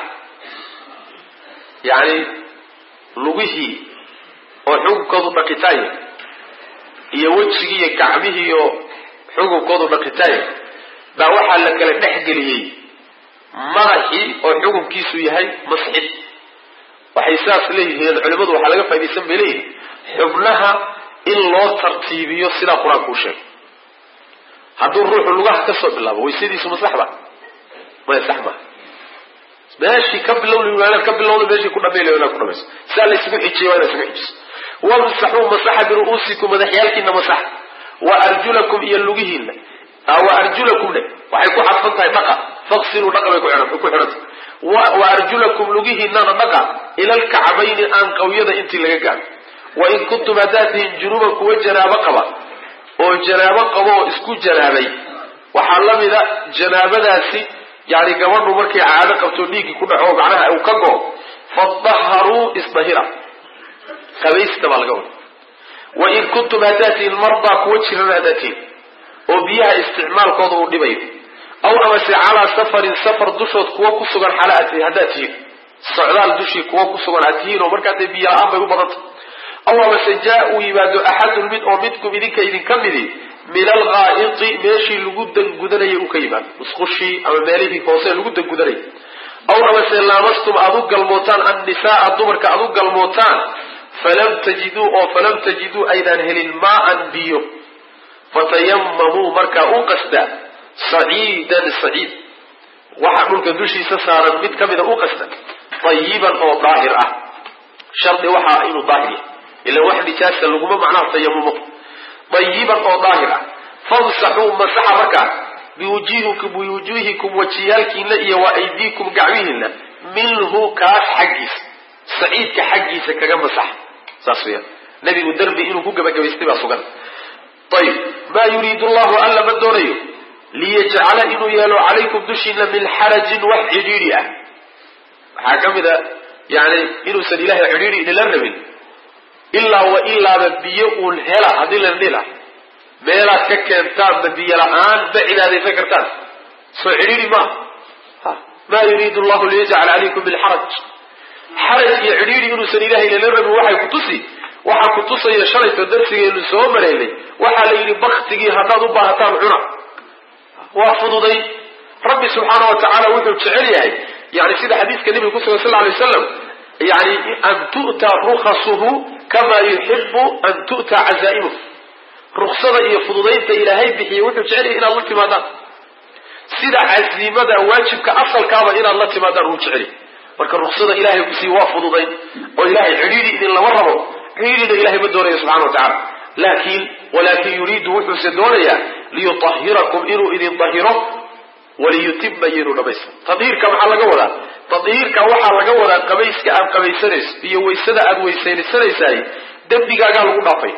yani lugihii oo xugunkoodu dhaqitaaya iyo wejigii iyo gacmihii oo xugunkoodu dhaqitaaya baa waxaa la kala dhexgeliyey madaxii oo xugunkiisu yahay masxid waxay saas leeyihiin culimadu waxaa laga faa'idaysan bay leeyihin xubnaha in loo tartiibiyo sidaa qur-aanku u sheegay hadduu ruuxu lugaha ka soo bilaabo waysadiisu ma sax ba maya sax maa meeshii ka bilowda meeshii ku dhamaylayo inaad ku dhamayso sidaa la isugu xijiye waa inaad isugu xijiso wamsaxuu masaxa biru'uusikum madaxyaalkiina masaxa wa arjulakum iyo lugihiina wa arjulakumne waxay ku cadfan tahay dhaqa faqsiluu dhaqa bay ku xidhantay wa arjulakum lugihiinana dhaqa ila alkacbayni aan qawyada intii laga gaadho wain kuntum haddaad tihiin junuban kuwa janaabo qaba oo janaabo qabo oo isku janaabay waxaa la mida janaabadaasi yani gabadhu markay caado qabto dhiigii ku dhaco macnaha uu ka go fadahharuu isdahira qabaysta baa laga wada wain kuntum hadaatiin mardaa kuwa jiran hadaatiin oo biyaha isticmaalkooda uu dhibayo aw amase calaa safarin safar dushood kuwa ku sugan haddaad tihiin socdaal dushii kuwa ku sugan aad tihiin oo markaa dee biyo la-aan bay u badanta aw amase jaa uu yimaado axadun mid oo midkum idinka midi min alghaa'iti meeshii lagu dangudanayay uu ka yimaado musqushii ama meelihii hoose lagu dangudanayay aw amase laamastum aad u galmootaan annisaaa dumarka aad u galmootaan falam tajiduu aydaan helin maaan biyo fatayamamuu markaa u qasda saciidan saciid waxa dhulka dushiisa saaran mid ka mida u qasda tayiban oo daahir ah shardi waxaa inuu daahir yahay ila wax nijaasa laguma macnaha tayamumo tayiban oo daahir ah famsaxuu masaxa markaa biwujuuhikum wajiyaalkiina iyo wa aydiikum gacmihiina minhu kaas xaggiisa saciidka xaggiisa kaga masaxa saas weeyaan nabigu darbi inuu ku gabagabaystay baa sugan ayib maa yuriidu allahu alla ma doonayo liyajcala inuu yeelo calaykum dushiina min xarajin wax cidhiidhi ah waxaa ka mid a yani inuusan ilaahay cidhiidhi idinla rabin ilaa wa ilaaba biyo uun hela haddii la dhila meelaad ka keentaanba biyo la-aan ma cibaadaysan kartaan soo cidhiidhi maaha maa yuriidu allahu liyajcala calaykum min xaraj iyo cidhiidhi inuusan ilahay idinla rabin waxay kutusi waxaa kutusaya shalayto darsigeenu soo maraynay waxaa la yidhi baktigii haddaad u baahataan cuna waa fududay rabbi subxaana wa tacaala wuxuu jecel yahay yani sida xadiiska nebiga kusugan sal alay wasalam yani an tu'ta rukhasuhu kama yuxibu an tu'ta cazaa'imuh ruksada iyo fududaynta ilaahay bixiye wuxuu jecel yahay inaad la timaadaan sida casiimada waajibka asalkaaba inaad la timaadaan uu jecel yahay marka ruksada ilahay kusii waa fududayn oo ilahay cidhiidhi idin lama rabo cidhiidhina ilahay ma doonayo subxana wa tacala walakin yuriidu wuxuuse doonayaa liyutahirakum inuu idin dahiro waliyutima iyo inuu dhamaystiro tadhiirka maxaa laga wadaa tadhiirka waxaa laga wadaa qabayska aad qabaysanayso iyo waysada aad weysaysanaysaay dembigaagaa lagu dhaafay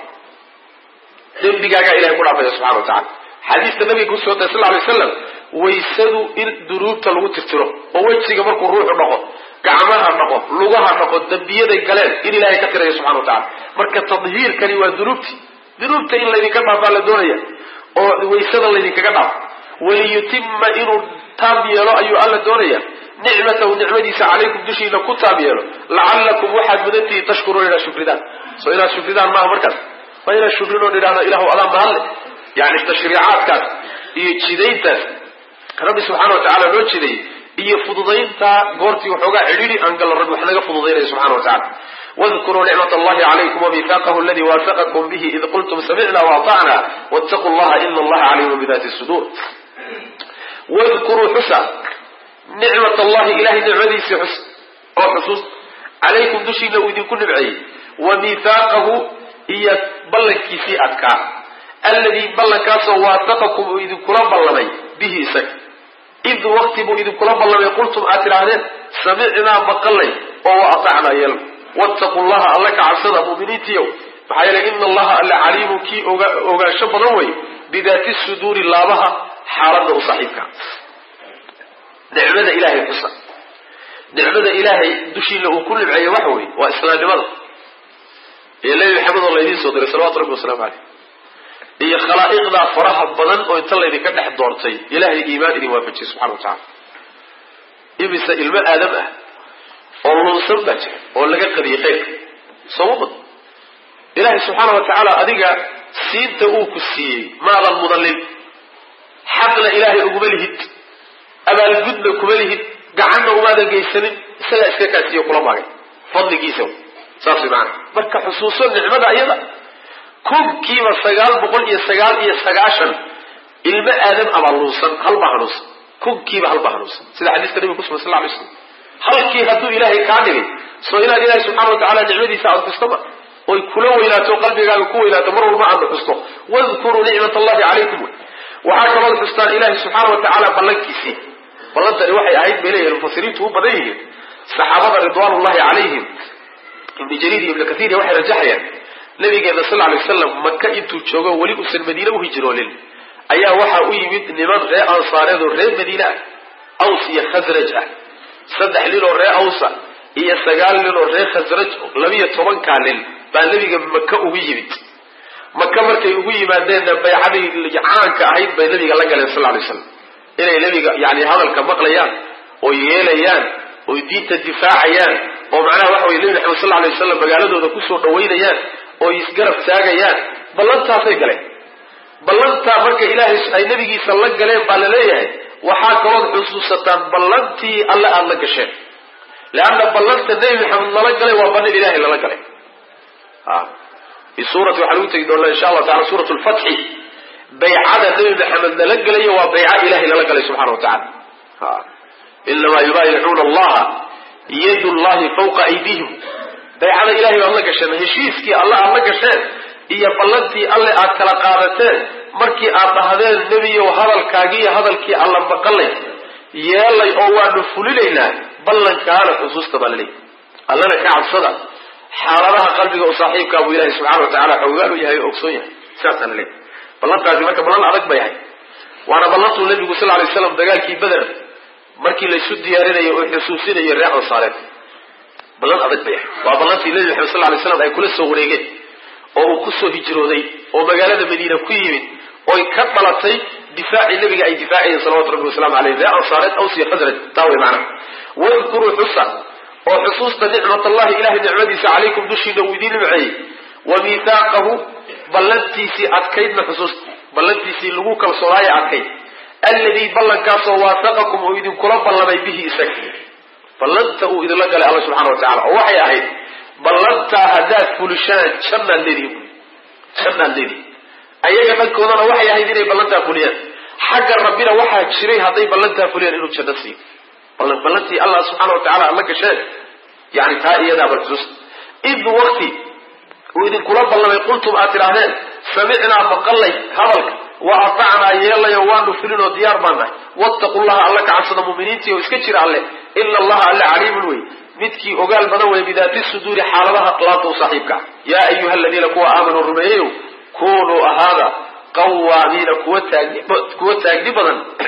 dembigaagaa ilahay ku dhaafaya subxana wa tacala xadiista nabiga kusoo tahay sal alay wasalam waysadu in dunuubta lagu tirtiro oo wejiga markuu ruuxu dhaqo gacmaha dhaqo lugaha dhaqo dambiyaday galeen in ilaahay ka tirayo subxana wa tacala marka tadhiirkani waa dunuubta in laydinka dhaafaa la doonaya oo waysada laydinkaga dhaafo waliyutima inuu taab yeelo ayuu alla doonaya nicmatahu nicmadiisa calaykum dushiina ku taab yeelo lacallakum waxaad mudantihiin tashkuruuna inaad shukridaan soo inaad shukridaan maaha markaas waa inaad shukrin oo idhahda ilahu adaan mahadle yani tashriicaadkaas iyo jidayntaas rabbi subxana wa tacala loo jiday iyo fududaynta goortii waxoogaa cidhiidhi aan galla rabbi wax naga fududaynaya subxana wa tacala wadkuruu nicmat allahi calaykum wamiihaaqahu aladii waafaqakum bihi id qultum samicna waatacna wattaquu llaha ina allaha caliimun bidati suduur wadkuruu xusa nicmat allahi ilahay nicmadiisii xus oo xusuus calaykum dushiina uu idinku nimceeyey wa miihaaqahu iyo ballankiisii adkaa alladii ballankaasoo waafaqakum uu idinkula ballamay bihi isaga id waqti buu idinkula ballamay qultum aad tidhaahdeen samicnaa maqalay oo wa atacnaa yeelna wattaquu llaha alla ka cabsada mu'miniintiyow maxaa yeelay ina allaha alla caliimun kii ogaansho badan wey bidaati suduuri laabaha xaaladda u saaxiibka nicmada ilaahay xusa nicmada ilaahay dushiina uu ku nimceeye waxa wey waa islaamnimada iyo nebi maxamed oo laydiin soo diray salawatu rabbi wasalaamu caleyh iyo khalaa'iqdaa faraha badan oo inta laydinka dhex doortay ilaahay iimaan idin waafajiyey subxana wa tacala imise ilmo aadam ah oo lunsan baa jira oo laga qadiyey khayrka sooma bad ilaahay subxaana wa tacaala adiga siinta uu ku siiyey maadan mudallin xaqna ilaahay uguma lihid abaalgudna kuma lihid gacanna umaadan geysanin isagaa iska kaasiiyo kula maagay fadligiisa saas way macana marka xusuuso nicmada iyada kunkiiba 999 ilmo aadam abaa lunsan halbaa hanuunsan kunkiiba halbaa hanuunsan sida xadiiska nabiga kusugan sal alay slam halkii hadduu ilaahay kaa dhigay soo inaad ilaahay subxana wa tacala nicmadiisa aada xustaba oy kula weynaato qalbigaaga ku weynaato mar walba aada xusto wadkuruu nicmat allahi calaykum waxaa kalood xustaan ilaahay subxaana wa tacaala ballankiisii ballantani waxay ahayd bay leeyihin mufasiriintu u badan yihiin saxaabada ridwaanullahi calayhim ibni jariir iyo ibni kathiir waxay rajaxayaan nabigeena sallallahu alayhi wasallam Makka intuu joogo wali uu Madiina u hijroolin ayaa waxa u yimid niman reer Ansaareed oo reer Madiina Aws iyo Khazraj saddex nin oo reer Aws iyo 9 nin oo reer Khazraj 12 kaalin baa nabiga Makka ugu yimid Makka markay ugu yimaadeen bay'adii caanka ahayd bay nabiga la galeen sallallahu alayhi wasallam inay nabiga yaani hadalka maqlayaan oo yeelayaan oo diinta difaacayaan oo macnaha waxa weeye nabiga sallallahu alayhi wasallam magaaladooda ku soo dhaweynayaan oo isgarab taagayaan ballantaasay galeen ballanta marka ilaahay ay nabigiisa la galeen baa la leeyahay waxa kaloo xusuusataan ballantii alla aad la gasheen laana ballanta nabi maxamed la galay waa ballan ilaahay la galay في سورة وحلوتك دولة إن شاء الله تعالى سورة الفتح بيعة النبي محمد لقلي وبيعة إلهي لقلي سبحانه وتعالى إنما يبايعون الله يد الله فوق أيديهم بيعة إلهي الله قشان هشيسكي الله قشان إيا بلنتي الله أكل قادتين مركي أبهدين النبي وهذا الكاقية هذا الكي الله بقلي يالي أوان فللينا بلن كان خصوص تبالي الله نكعب صدق حالها قلبك وصاحبك أبو إله سبحانه وتعالى حوالي يهي أقصوية ساتنا ليه بلنت هذه مركب بلن أدك بيهي وانا بلنت النبي صلى الله عليه وسلم دقالكي بدر مركي ليسود ديارين يحسوسين يريع وصالات بلن أدك بيهي وبلنت النبي صلى الله عليه وسلم أي كل السوغريقين oo ku soo hijrooday oo magaalada Madiina ku yimid oo ka balatay difaaci nabiga ay difaaciyeen sallallahu alayhi wasallam alayhi ansaarat aw si khazraj taawi macna wadhkuru husa oo xusuusta nicmatullahi ilaahi nicmadiisa alaykum dushida widiin macay wa mithaqahu ballantiisi adkaydna xusuusta ballantiisi lagu kalsoonay adkayd alladhi ballankaas oo waafaqakum oo idin kula ballamay bihi isagii ballanta uu idin la galay Allah subhanahu wa ta'ala oo waxay ahayd ballanta hadaad fulishaan janna lidii ayaga dadkoodana waxay ahayd inay ballanta fuliyaan xagga rabbina waxa jiray haday ballanta fuliyaan inuu janno siiyo ballantii Allah subhanahu wa ta'ala alla gashay yani taa iyada balsus id waqti وإذن كلاب الله يقولتم آتراهن سمعنا مقلي هذلك وأطعنا يلا يوان فلين وديار بانا واتقوا الله الله كعصد مؤمنينتي واسكتشر عليه إلا الله ألا عليم الوي متكي أقال منوي بذات الصدور حالها طلاط صاحبك يا أيها الذين كوا آمنوا الرميو كونوا هذا قوامين كوتا أجنبا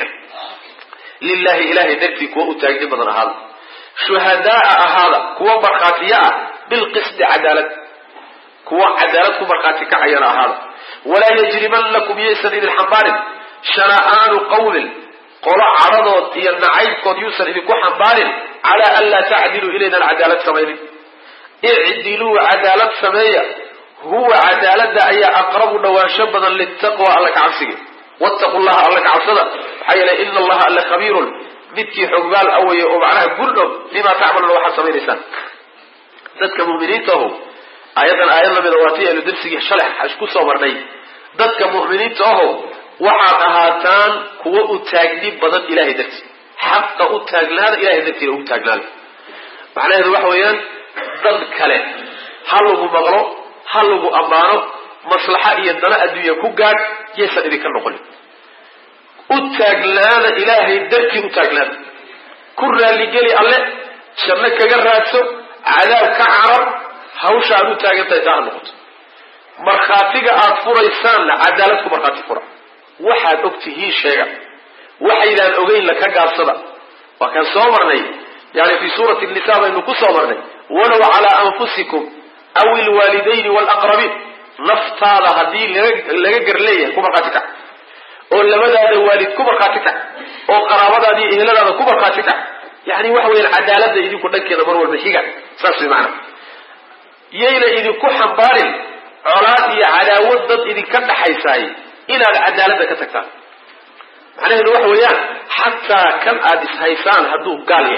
لله إله درفي كوتا أجنبا هذا شهداء هذا كوا برخاتياء بالقسط عدالة كوا عدالة برخاتك عينا هذا ولا يجرمن لكم يسر إلى الحنبار شنآن قول قل عرضت ينعيب قد يسر إلى حنبار على ألا تعدلوا إلينا العدالة سمية اعدلوا عدالة سمية هو عدالة أي أقرب نواشبنا للتقوى لك عصيه واتقوا الله لك عصده حيلا إن الله ألا خبير بدكي حقبال أوي ومعناها كلهم لما تعملوا لو حسب الإنسان ذاتك مؤمنينته آيات من رواتيه لدرسك شلح أشكو صورني ذاتك مؤمنينته وحاق هاتان كوة التاقديب بدن إلهي درس حق التاقلان إلهي درسي التاقلان معناه هذا وحويان ضد كلام هلو مغلو هلو أمانو مصلحة يندنا الدنيا كوغاد يسأل إذا كان نقول التاقلان إلهي درسي التاقلان كرنا اللي جالي الله شمك جراتسو عذاب كعرب هوش عدو تاقلان تاقلان نقول مرخاتيك أطفريسان عدالتك مرخاتي فرع waxaad ogtihiin sheega waxaydan ogeyn la ka gaabsada wa kan soo marnay yaani fi surati an-nisaa baynu ku soo marnay walaw ala anfusikum aw al-walidayn wal-aqrabin naftaada hadii laga garleeyahay ku marqaatika oo labadaada waalid ku marqaatika oo qaraabadaadii eheladaada ku marqaatika yaani wax weyn cadaaladda idinku dhankeeda mar walba xiga saas macna yeeyna idinku xambaarin colaad iyo cadaawad dad idinka dhaxaysay إلى العدالة كتكتا معناه إنه وحويان حتى كان آدس هيسان هدو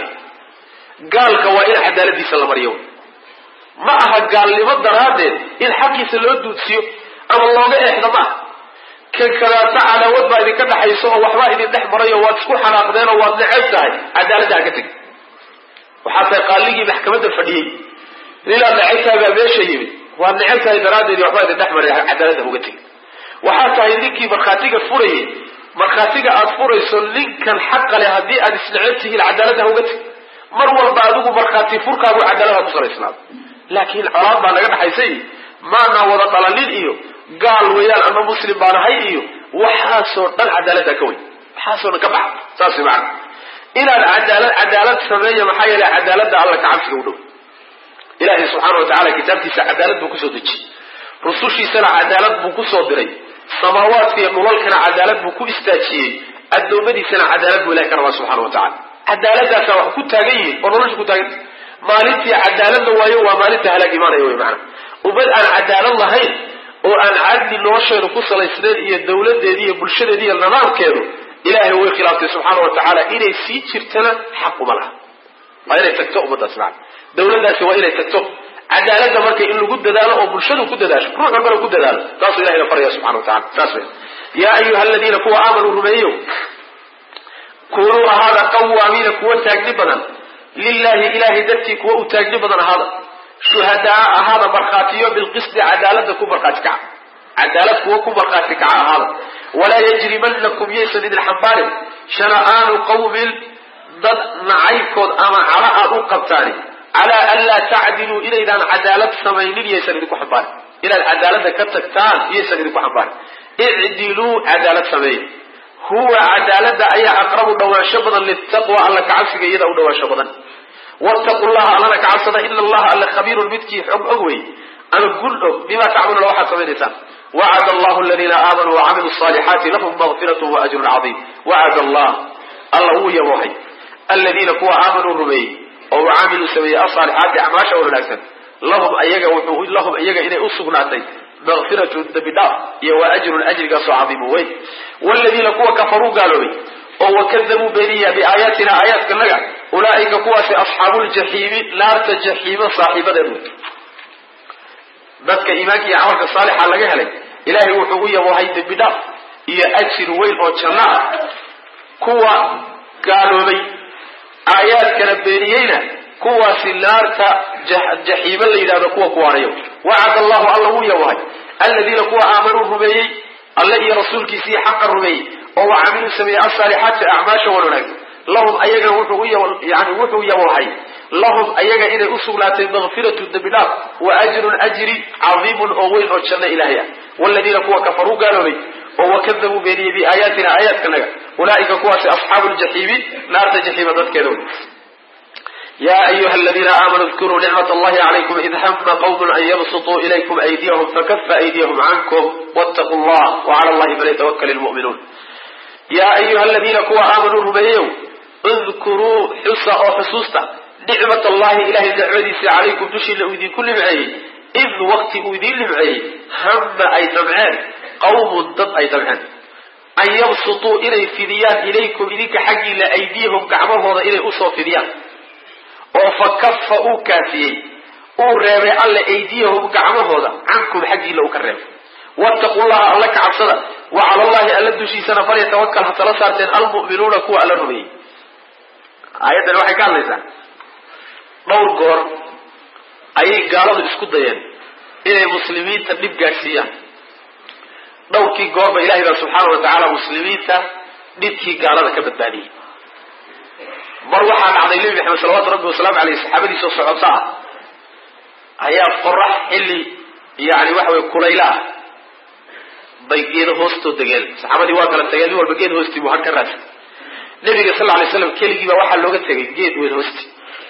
قال كوائل عدالة دي سلام اليوم معها قال لي مدر هذا إن حقي سلودو تسيو أما الله إحنا معه كان كذا تعالى وضع إذا كان حيسوه وحواه إذا نحمريه واتسكو حناقدين واتنعبتها عدالة دا كتك وحتى قال لي محكمة الفديين للا نعبتها بأبيش يبي واتنعبتها إذا راد إذا وحواه إذا نحمريه عدالة دا كتك وحتى يديكي مرخاتيك فريه مرخاتيك أطفريسو لنكن حق لهذه أدسنعبته العدالة هوجتك مروى بعضه مرخاتي فرقه عدالة بصر الإسلام لكن العرب ما نقدر حيسي maana wada dhalalin iyo gaal weeyaan ama muslim baan ahay iyo waxaasoo dhan cadaalada ka weyn waxaasoo dhan ka bax saas macna inaad cadaalad sameeyo maxaa yeelay cadaalada alla ka cabsiga u dhow ilaahay subxaanahu wa tacaala kitaabkiisa cadaalad buu kusoo dejiyey rusushiisana cadaalad buu kusoo diray samaawaadka iyo dhulalkana cadaalad buu ku istaajiyey addoommadiisana cadaalad buu ilahay ka rabaa subxana wa tacala cadaaladaasaa wax ku taagan yihiin oo nolosha ku taagan maalintii cadaaladda waayo waa maalinta halaag imaanaya wey macana ummad aan cadaalad lahayn oo aan cadli nolosheedu ku salaysnayn iyo dawladeedi iyo bulshadeedi iyo nidaamkeedu ilaahay way khilaaftay subxaana wa tacaala inay sii jirtana xaq uma laha waa inay tagto ummadaas macana dawladdaasi waa inay tagto cadaaladda marka in lagu dadaalo oo bulshadu ku dadaasho ruux walbana ku dadaalo taasuu ilahayna faraya subxana wa tacala saas wey yaa ayuha aladiina kuwa aamanuu rumeeyo kunuu ahaada qawaamiina kuwa taagni badan lilahi ilahay dartii kuwa u taagni badan ahaada shuhadaa ahaada markhaatiyo bilqisdi cadaalada ku markhaati kaca cadaalad kuwa ku markhaati kaca ahaada walaa yajrimanakum yaysan idin xambaarin shana'aanu qawmin dad nacaybkood ama cala aad u qabtaani calaa an laa tacdiluu inaydaan cadaalad samaynin yaysan idinku xambaarin inaad cadaalada ka tagtaan yaysan idinku xambaarin icdiluu cadaalad sameeya huwa cadaalada ayaa aqrabu dhawaansho badan litaqwa alla kacabsiga iyada u dhawaansho badan wattaqu llaha allana kacabsada ina allaha alla khabiirun midkii xog og wey ama gun og bima tacmaluuna waxaad samaynaysaan wacada allahu aladiina aamanuu wacamiluu salixaati lahum makfiratun waajrun cadiim wacada allah alla wuu yaboohay aladiina kuwa aamanuu rumeeyey oo wacamiluu sameeyey asalixaati acmaasha oo wanaagsan lahum iyaga inay u sugnaatay makfiratun dambi dhaaf iyo wa ajrun ajrigaasoo cadiimu weyn waladiina kuwa kafaruu gaaloobay oo wakadabuu beeniya biaayaatina aayaadkanaga ulaaika kuwaasi asxaabuuljaxiimi naarta jaxiimo saaxiibadeed wey dadka iimaanka iyo camalka saalixa laga helay ilaahay wuxuu u yaboohay dembi dhaaf iyo ajir weyn oo janno ah kuwa gaaloobay aayaadkana beeniyeyna kuwaasi naarta jaxiimo la yidhahdo kuwa kuwaanayo wacada allahu alla wuu yaboohay aladiina kuwa aamanuu rumeeyey alle iyo rasuulkiisii xaqa rumeeyey oo wacamiluu sameeyey asaalixaati acmaasha wanaagsan lahum ayaga wuxuu yaboohay lahum ayaga inay u sugnaatay makfiratu dembi dhaaf wa ajrun ajri cadiimun oo weyn oo janno ilaahay ah waladiina kuwa kafaruu gaaloobay oo wakadabuu beeniyey biaayaatina aayaadkanaga ulaaika kuwaasi asxaabu ljaxiimi naarta jaxiima dadkeeda wey يا أيها الذين آمنوا اذكروا نعمة الله عليكم إذ هم قوم أن يبسطوا إليكم أيديهم فكف أيديهم عنكم واتقوا الله وعلى الله فليتوكل المؤمنون يا أيها الذين كوا آمنوا ربيوا اذكروا حصة أو حصوصة نعمة الله إله الدعوة عليكم تشي لأودين كل معي إذ وقت أودين معي هم أي تمعان قوم ضد أي تمعان أن يبسطوا إلي فديان إليكم إليك حقي لأيديهم كعبهم إلي أصوا فديان oo fakafa uu kaafiyey uu reebay alle aydiyahum gacmahooda cankum xaggiila uu ka reebay wattaqu llaha alla ka cabsada wa cala allahi alla dushiisana falyatawakkal ha tala saarteen almu'minuuna kuwa alla rumeeyey aayaddan waxay ka hadlaysaa dhowr goor ayay gaaladu isku dayeen inay muslimiinta dhib gaadhsiiyaan dhowrkii goorba ilahay baa subxaana wa tacaala muslimiinta dhibkii gaalada ka badbaadiyey mar waxaa dhacday nebi maxamed salawatu rabbi wasalaamu aleyh saxaabadiisoo socota ah ayaa qorax xilli yani waxa wey kulayla ah bay geedo hoostoo degeen saxaabadii waa kala tageen nin walba geed hoostii buu har ka raasay nabiga sal lay slam keligii baa waxaa looga tegay geed weyn hoosti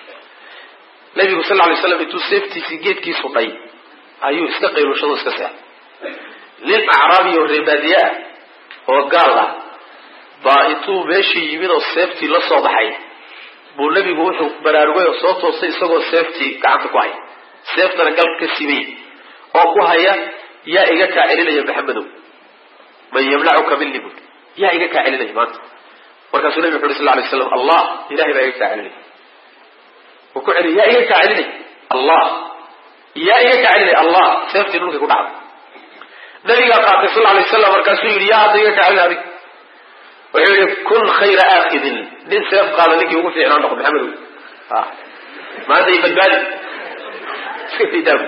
nabigu sal lay slam intuu seeftiisii geedkii sudhay ayuu iska qayluushado iska seexay nin acraabi oo reebaadiye ah oo gaal ah baa intuu meeshii yimid oo seeftii la soo baxay buu nabigu wuxuu baraarugay oo soo toostay isagoo seeftii gacanta ku haya seeftana galka ka simay oo ku haya yaa iga kaa celinaya maxamedow man yamnacuka mini bul yaa iga kaa celinaya maanta markaasuu nabigu wuxu uri sal lay slam allah ilahay baa iga kaa celinaya wuu ku celiy yaa iga kaa celinaya allah yaa iga kaa celinaya allah seeftii dhulkay ku dhacday nabigaa qaatay sal lay wasalam markaasuu yidhi yaa hadda iga kaa celina adig wuxuu yihi kun khayra aakidin nin seef qaada ninkii ugu fiicnaan noqo maxamedow maanta i badbaadi iska fiidaabu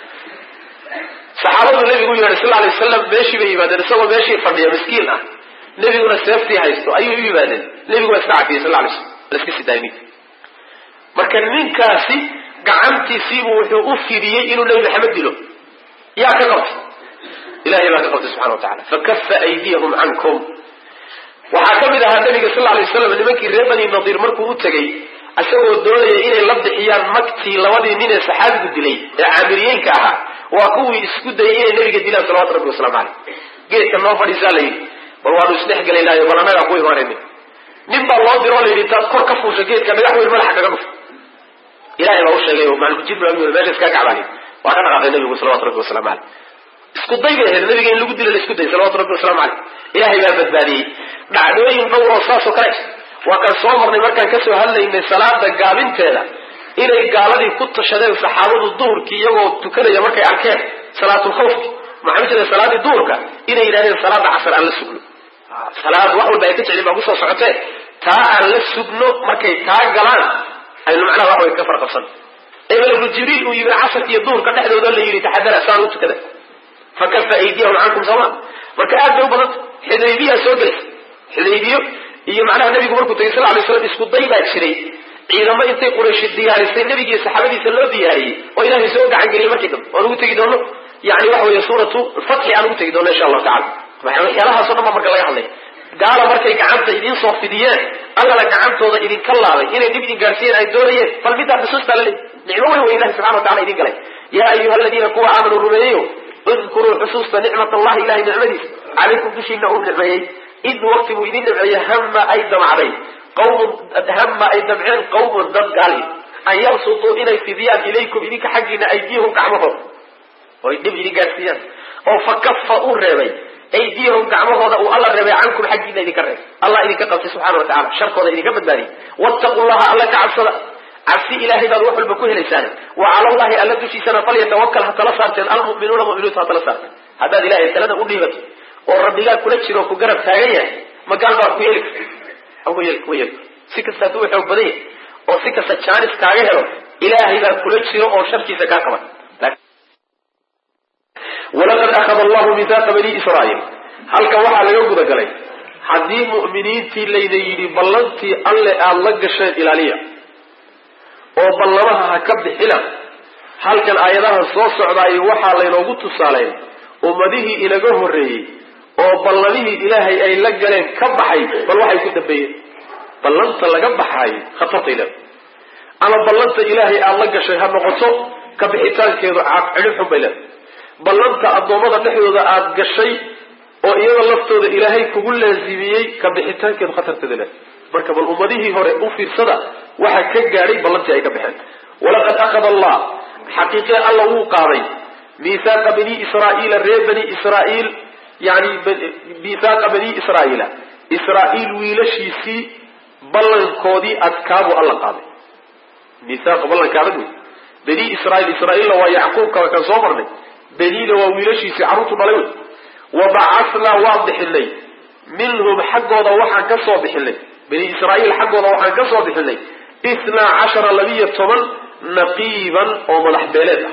saxaabadu nabigu yidhi sal lay wasalam meeshii bay yimaadeen isagoo meeshii fadhiya miskiin ah nebiguna seeftii haysto ayuu u yimaadeen nebigu waa iska cafiyey sal lay slam la iska sidaayay ninka marka ninkaasi gacantiisiibuu wuxuu u fidiyey inuu nebi maxamed dilo يا كقبت إلهي ما كقبت سبحانه وتعالى فكف أيديهم عنكم وحكم إذا النبي صلى الله عليه وسلم أن مكي ريبني النظير مركو أتجي أسوأ الدولة إلى لبد حيان مكتي لودي من السحاب الدلي عامريين كاها وأكوي اسكود إلى النبي قد الله صلى الله عليه وسلم عليه جيت كان نوفر رسالة والوالد استحق لله ولا ما أقوي وارني نبى الله درولي لتذكر كفو شجيت كان يحوي الملح كقف إلهي ما وش إليه ومع المجيب له المجلس كاك عبالي وكان قاعد النبي صلى الله عليه وسلم عليه اسكود ضيقه النبي قال له قد له اسكود صلى الله عليه وسلم عليه إلهي ما بدبالي بعدين دور رصاص وكرش وكان صومرني مركان كسو هلا إن الصلاة دقابين كذا إلى قالدي كنت شديد صحابة الظهر كي يوم تكلم يا مركي عكاه صلاة الخوف ما عملت صلاة الظهر كا إلى صلاة عصر على السجن صلاة واحد بيتش اللي بقصة صعوتين تا على السجن مركي تا قلان أي معنى واحد يكفر قصد إيه لو جبريل ويبقى عصر كي الظهر كان أحد وذل يري تحدى أسان كذا فكف أيديهم عنكم سواء مركي أدوا بضت حديبية سوجل حديبية هي معناها النبي قبل كنت صلى الله عليه وسلم اسكت ضيبة شري إذا ما أنت قريش الديار النبي جي صحابي صلى الله عليه وإلهي يسوق عن قريبة كده وأنا قلت كده يعني وحوي سورة الفتح أنا قلت كده إن شاء الله تعالى يراها صورة ما مرق الله يحلي قال مركي قعمت إذن صوفيديان أنا لك قعمت وضع إذن كلا علي إذن نبي قارسين أي دوريين فالبدع بسوسة للي نعموه وإله سبحانه وتعالى إذن قال يا أيها الذين كوا آمنوا الرميين اذكروا حصوصا نعمة الله إلهي نعمته عليكم تشينه من الرميين إذ وقتوا إذن نبعي هم أيضا عليه قوم هم أيضا معين قوم الضد قالي أن يبسطوا إلي في ذياب إليكم إذنك حقنا أيديهم كعمهم ويدب إذن قاسيان أو فكفأوا الرمي أيديهم كعمهم والله الرمي عنكم حقنا إذنك الرمي الله إذنك قلت سبحانه وتعالى شرط وضع إذنك بدبالي واتقوا الله ألك عبصد عبسي إلهي ذا الروح البكوه لسانه وعلى الله ألد شي سنة فليتوكل حتى لصارتين المؤمنون مؤمنون حتى لصارتين هذا إلهي الثلاثة قل لي والرب قال كل شيء وكو قرب تاغيه ما قال باركو يلك او يلك سكسا دو خو بدي او سكسا جانس تاغيه الهي قال كل شيء او شركي زكا كما ولقد اخذ الله ميثاق بني اسرائيل هل كان waxa laga guda galay hadii mu'miniintii leeyday ballantii alla gashay ilaaliya oo ballamaha ka bixila halkan aayadaha soo socday waxa la inoogu tusaalay ummadihii inaga horeeyay oo balladii ilaahay ay la galeen ka baxay bal waxay ku dambeeyeen ballanta laga baxay khatatayna ama ballanta ilaahay aad la gashay ha noqoto ka bixitaankeedu cilif xubayla ballanta adoomada dhexdooda aad gashay oo iyaga laftooda ilaahay kugu laazimiyay ka bixitaankeedu khatarteeda marka bal ummadihii hore u fiirsada waxa ka gaaray ballantii ay ka baxeen walaqad akhadha allah haqiiqa allah uu qaaday ميثاق بني إسرائيل ريب بني إسرائيل يعني ميثاق بني إسرائيل إسرائيل ويلشيسي بلن كودي أتكابو الله قابل ميثاق بلن كابل بني إسرائيل ويعقوب كان صومرني بني ويلشيسي عروت بلوي وبعثنا واضح الليل منهم حقه ضوحا كصوبح الليل بني إسرائيل حقه ضوحا كصوبح الليل 12 لبية طمن نقيبا وملح بلده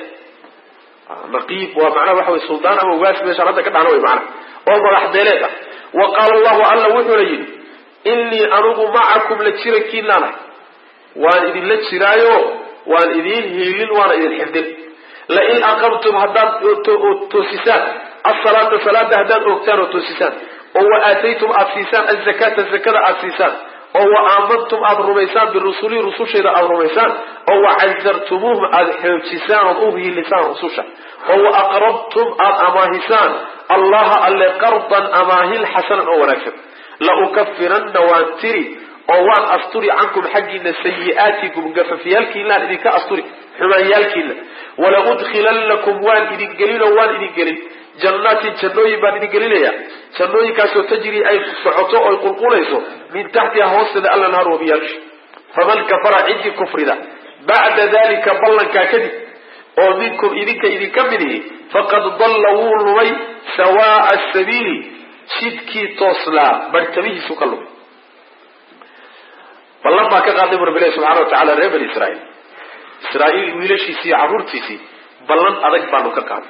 نقيب ومعناه وحوي السلطان أو واسم شرطة كده عنوي معنا ومرح بيلاده وقال الله ألا وحولي إني أنوب معكم لتشركين لنا وأن إذن لتشرايو وأن إذن هيلين وأن إذن حفدين لئن أقمتم هداد توسيسان الصلاة هداد أكتان وتوسيسان وآتيتم أفسيسان الزكاة أفسيسان وآمنتم الرميسان بالرسول رسول شيء الرميسان وعزرتموهم الحوشيسان وأوهي اللسان رسوشا وأقربتم الأماهسان الله اللي قرضا أماهي الحسن أولاكم لأكفرن وانتري وان أسطري عنكم حقنا سيئاتكم قففيالك إلا إذيك أسطري حمايالك إلا ولأدخلنكم وان إذيك قليل وان إذيك قليل جنات جنوي بان إذيك قليل جنوي كاسو تجري أي صحطو أو قلقوليسو من تحتها وصد ألا نهار وبيالش فمن كفر عندي كفر ذا بعد ذلك بلن كاكدي ومنكم إذيك منه فقد ضل ولوي سواء السبيل شدكي توصلا برتبيه سكالو فلما كقاضي رب الله سبحانه وتعالى رب إسرائيل ويلشيسي عرورتيسي بلن أدك بانو كقاضي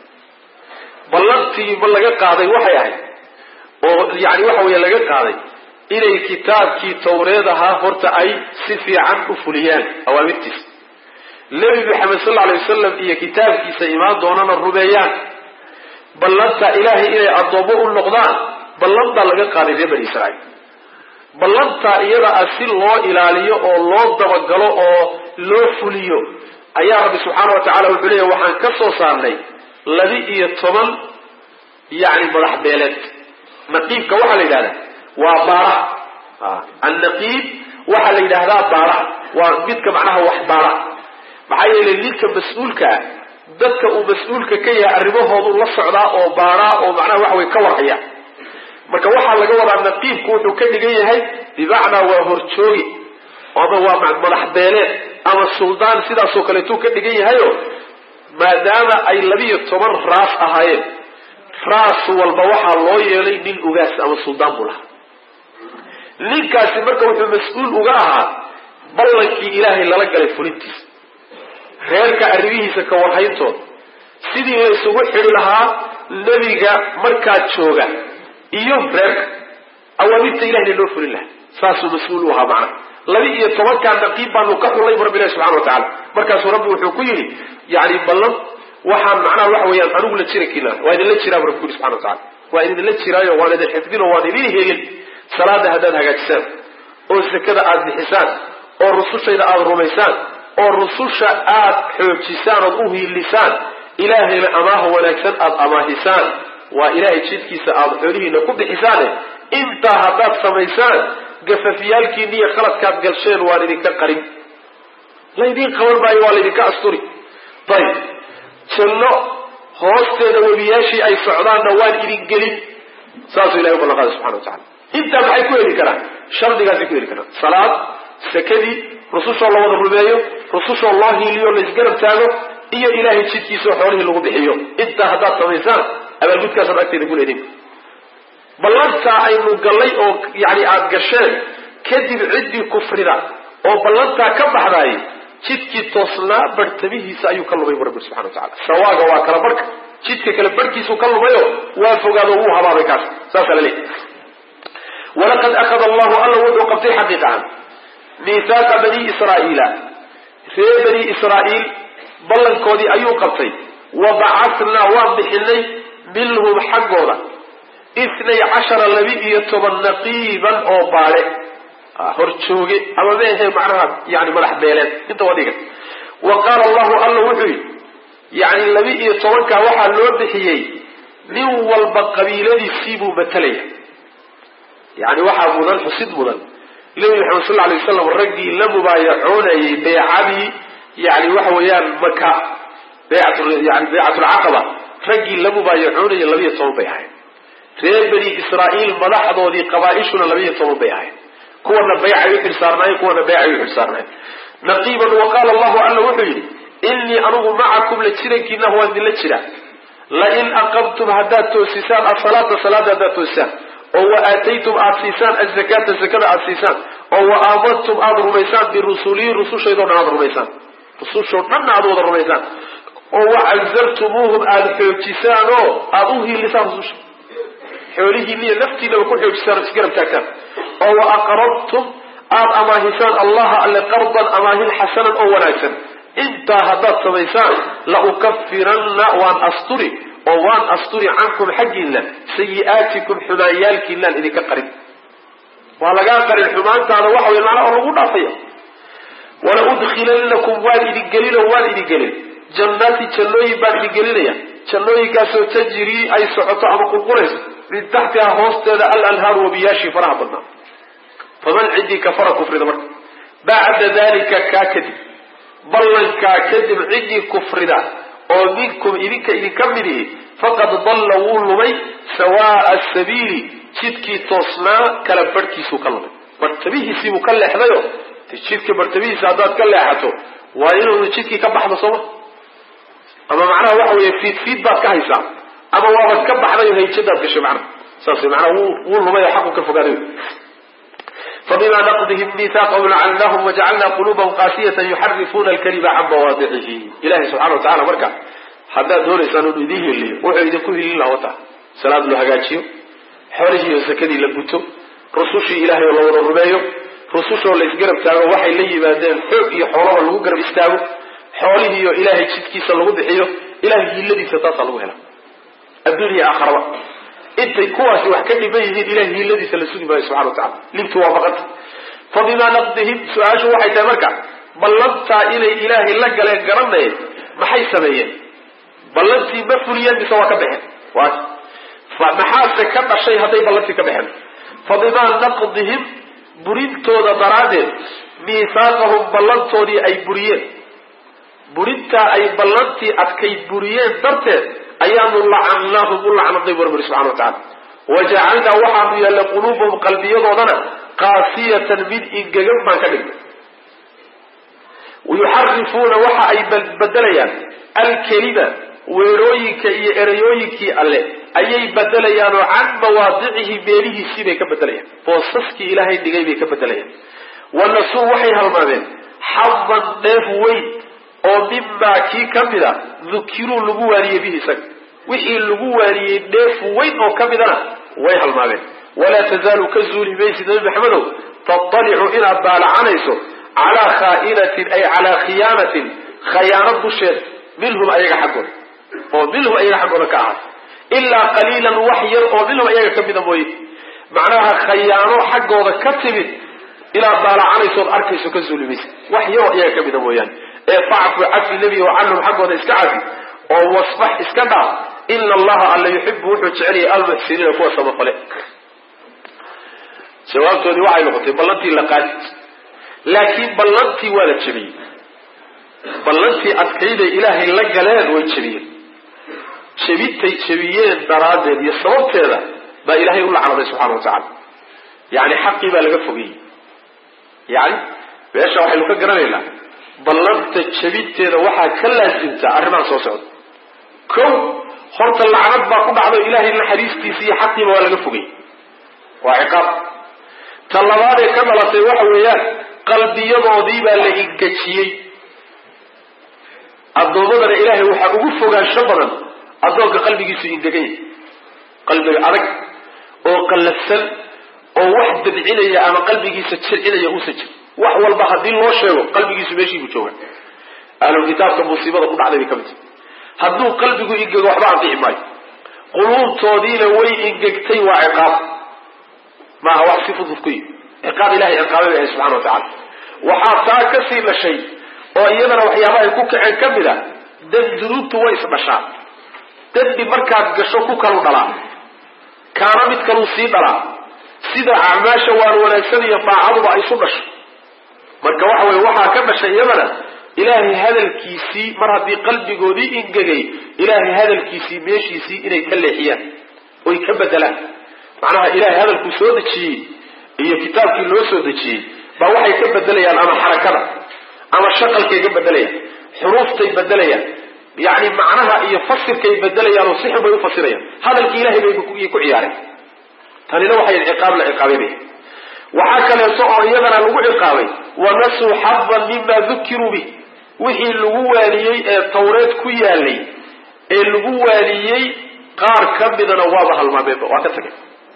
بلنتي بلغا قاضي وحياي يعني وحويا لغا قاضي إلي كتاب كي توريدها هورتا أي سفي عن أفليان أوامتس النبي محمد صلى الله عليه وسلم إيا كتاب كي سيمان دونان الربيان ballanta ilaahay inay addoomo u noqdaan ballanta laga qaaday reer bani israa'iil ballanta iyada ah si loo ilaaliyo oo loo dabagalo oo loo fuliyo ayaa rabbi subxaana wa tacala wuxuu leeyahy waxaan ka soo saarnay 12 yani madax beeleed naqiibka waxaa la yidhahdaa waa baara annaqiib waxaa la yidhaahdaa baara waa midka macnaha wax baara maxaa yeelay ninka mas-uulka ah dadka uu mas-uulka ka yahay arrimahoodu la socdaa oo baaraa oo macnaha waxa way ka warhaya marka waxaa laga wadaa naqiibku wuxuu ka dhigan yahay bimacnaa waa horjoogi ama waa madax beeleed ama suldaan sidaasoo kaleetuu ka dhigan yahayo maadaama ay 12 raas ahaayeen raas walba waxaa loo yeelay nin ugaas ama suldaan buu lahaa ninkaasi marka wuxuu mas-uul uga ahaa ballankii ilaahay lala galay fulintiisa reerka arrimihiisa ka warhayntooda sidii la isugu xidhi lahaa nebiga markaa jooga iyo reerka awaamirta ilahayna loo fulin lahaa saasuu mas-uul u ahaa macnaha 12 naqiib baanu ka xulay rabbi ilahi subxana wa tacaala markaasuu rabbi wuxuu ku yidhi yani ballan waxaan macnaha waxa weeyaan anigu la jirakiina waa idinla jiraa bu rabbi ku yidhi subxana wa tacala waa idinla jiraayo waan idin xifdino waan idin helin salaada haddaad hagaajisaan oo sakada aada bixisaan oo rusushayda aada rumaysaan oo rususha aada xoojisaan ood u hiilisaan ilaahayna amaaha wanaagsan aada amaahisaan waa ilaahay jidkiisa aada xoolihiina ku bixisaane intaa haddaad samaysaan gafafyaalkiini iyo khaladkaad galsheen waan idinka qarin laydin qaban maayo waa laydinka asturi ayib janno hoosteeda webiyaashii ay socdaanna waan idin gelin saasuu ilahay u ballan qaaday subxana wa tacala intaa maxay ku heli karaan shardigaasay ku heli karaan salaad sakadii rusushoo la wada rumeeyo rusushoo loo hiiliyo la isgarab taago iyo ilaahay jidkiisaoo xoolihii lagu bixiyo intaa haddaad samaysaan abaalgudkaasaan agteeda ku leedin ballantaa aynu gallay oo yani aada gasheen kadib ciddii kufrida oo ballantaa ka baxdaayay jidkii toosnaa barhtamihiisa ayuu ka lumay bu rabbi subxana wa tacala sawaaga waa kala barhka jidka kale barhkiisuu ka lumayo waa fogaado wuu habaabay kaas saasaa la leeyahy walaqad akhada allahu alla wuxuu qabtay xaqiiqahan miithaaqa bani israa'iila reer bani israa'iil ballankoodii ayuu qabtay wa bacatnaa waan bixinay minhum xaggooda 12 naqiiban oo baale horjooge ama meehe macnaha yani madax beeleed inta wadiga wa qaala allahu alla wuxuu yidhi yani 12 waxaa loo bixiyey nin walba qabiiladiisii buu matalaya yani waxaa mudan xusid mudan nabi maxamed sal alay wasalam raggii la mubaayacoonayay beecadii yani waxa weeyaan maka beecatulcaqaba raggii la mubaayacoonayay 12 bay ahayd reer bani israa'iil madaxdoodii qabaaishuna 12 bay ahayd kuwana baycay u xilsaarnaayeen kuwana baycay u xilsaarnaayeen naqiiban wa qaala allahu alla wuxuu yidhi innii anugu macakum la jirankiina waan idinla jira lain aqamtum haddaad toosisaan asalaata salaada haddaad toosisaan oo wa aataytum aada siisaan azakaata zakada aada siisaan oo wa aamantum aada rumaysaan birusulii rusushaydoo dhan aada rumaysaan rusushoo dhanna aada wada rumaysaan oo wa cazartumuuhum aada xoojisaan oo aada u hiilisaan rususha xoolihiiniyo naftiinaba ku xoojisaan oo isgarab taagtaan oo wa aqrabtum aada amaahisaan allaha alle qardan amaahin xasanan oo wanaagsan intaa haddaad samaysaan la ukafiranna waan asturi oo waan asturi cankum xaggiinna sayi-aatikum xumaanyaalkiinaan idinka qarin waa lagaa qarin xumaantaada waxa wey macnaa oo lagu dhaafaya wala udkhilannakum waan idin gelin oo waan idin gelin jannaati jannooyin baan idin gelinaya jannooyinkaasoo tajrii ay socoto ama qulqulayso min taxtihaa hoosteeda alanhaaru wabiyaashii faraha badnaa faman ciddii kafara kufrida marka bacda dalika kaa kadib ballankaa kadib ciddii kufrida oo minkum idinka idinka mid ihi faqad dalla wuu lumay sawaa'a sabiili jidkii toosnaa kala barhkiisuu ka lumay bartamihiisiibuu ka leexdayo jidka bartamihiisa haddaad ka leexato waa inuu jidkii ka baxdo sooma ama macnaha waxa weeye fiid baad ka haysaa ama waabad ka baxday oo hayjadaad gashay macnaha saas macnaha wuu lumay oo xaqu ka fogaaday فبما نقضهم ميثاقهم لعناهم وجعلنا قلوبهم قاسية يحرفون الكلمة عن مواضعه إلهي سبحانه وتعالى مركا حتى دور إنسان يديه اللي وحي يدكوه لله وتعالى سلام له هجاتيو حوله يسكدي لبوتو رسوشي إلهي والله وربايو رسوشه اللي يسقرب تاغو وحي اللي يبادين حق يحوله اللي يقرب استاغو حوله إلهي تشتكي سلغو بحيو إلهي الذي ستاصل له الدنيا آخر انت كواس وحكني بيه إلهي الذي سلسوني بيه سبحانه وتعالى لمت وافقت فبما نقضهم سؤال وحي تمركع بلنت إلي إلهي لك لأن قرمنا ما حي سميين بلنتي مفريا بسوا كبحن فمحاسة كبه الشيء هذي بلنتي كبحن فبما نقضهم برينتو درادين ميثاقهم بلنتوني أي بريين برينتا أي بلنتي أتكي بريين درتين أيام الله عناهم الله عن الضيب رب سبحانه وتعالى وجعلنا وحام يلا قلوبهم قلبية ضنا قاسية من إنجاجم ما كذب ويحرفون وحا أي بدليان الكلمة ويرويك يرويك الله أي بدليان عن مواضعه بينه سيبك بدليان فوصفك إلهي دقيبك بدليان والنسو وحي هالمامين حظا نفوين oo mimma ki kamida dhukiru lagu wariye bihi sag wixii lagu wariyay dheef weyn oo kamidana way halmaabeen wala tazalu kazuli baysid maxamedow tattali'u ila balaanayso ala kha'inatin ay ala khiyanatin khiyanat bushad minhum ayaga xaqood oo minhum ayaga xaqood ka ah illa qalilan wahyar oo minhum ayaga kamida mooy macnaha khiyano xaqooda ka timid ila balaanayso arkayso kazuli baysid wahyar ayaga kamida mooyaan فاعف عفو النبي وعنهم حقه اسكعفي او واصبح اسكدع إن الله ألا يحب وحجعلي المحسنين فهو سبق له سوابته دي وحي نقطي بلنتي لقات لكن بلنتي ولا تشبيه بلنتي أتكيد إلهي لقلان ويتشبيه شبيتي تشبيين درادين يصوبت هذا با إلهي يقول على الله سبحانه وتعالى يعني حقي با لقفه بيه يعني بيشا وحي لك قراني الله بلنت شبيتنا وحا كلا سنتا أرمان صوصعود كو خرط اللعنات باقود على إلهي الحريستي سي حقي ولا نفقي وعقاب تلواني كمالا سيوحا وياه قلبي يضعضيبا لإنكتشيي الضوضان إلهي وحا أقفقا شبرا الضوضان قلبي جيسو إنكتشي قلبي عرق أو قلسل أو وحدة إلي أما قلبي جيسو تسل إلي أوسجل wax walba hadii loo sheego qalbigiisu meeshii ku jooga ahlul kitaabka musiibada ku dhacday kamid haduu qalbigu ingego waxba aan dhicmay quluubtoodiina way ingegtay waa ciqaab ma wax si fudud ku ciqaab ilaahi ciqaabaha subhanahu wa ta'ala waxa taa ka sii la shay oo iyadana waxyaabaha ku kacay kamida dad duruubtu way isdhashaa dadbi markaad gasho ku kala dhalaa kaana mid kale sii dhalaa sida acmaasha waan wanaagsan iyo taacadu ay isu dhasho marka waxa way waxa ka dhashay iyadana ilaahi hadalkiisii mar hadii qalbigoodii ingegay ilaahi hadalkiisii meeshiisii inay ka leexiyaan oo ka bedelaan macnaha ilaahi hadalku soo dajiyay iyo kitaabkii loo soo dajiyay ba waxay ka bedelayaan ama xarakada ama shaqalkay ka bedelayaan xuruuftay bedelayaan yani macnaha iyo fasirkay bedelayaan oo sixir bay u fasirayaan hadalkii ilaahi bay ku ciyaareen tanina waxay ciqaab la ciqaabay waxa kale soo iyadana lagu ciqaabay ونسوا حظا مما ذكروا به وحي اللغوانيي التوراة كيالي اللغوانيي قار كبدنا واضح المامين وكتك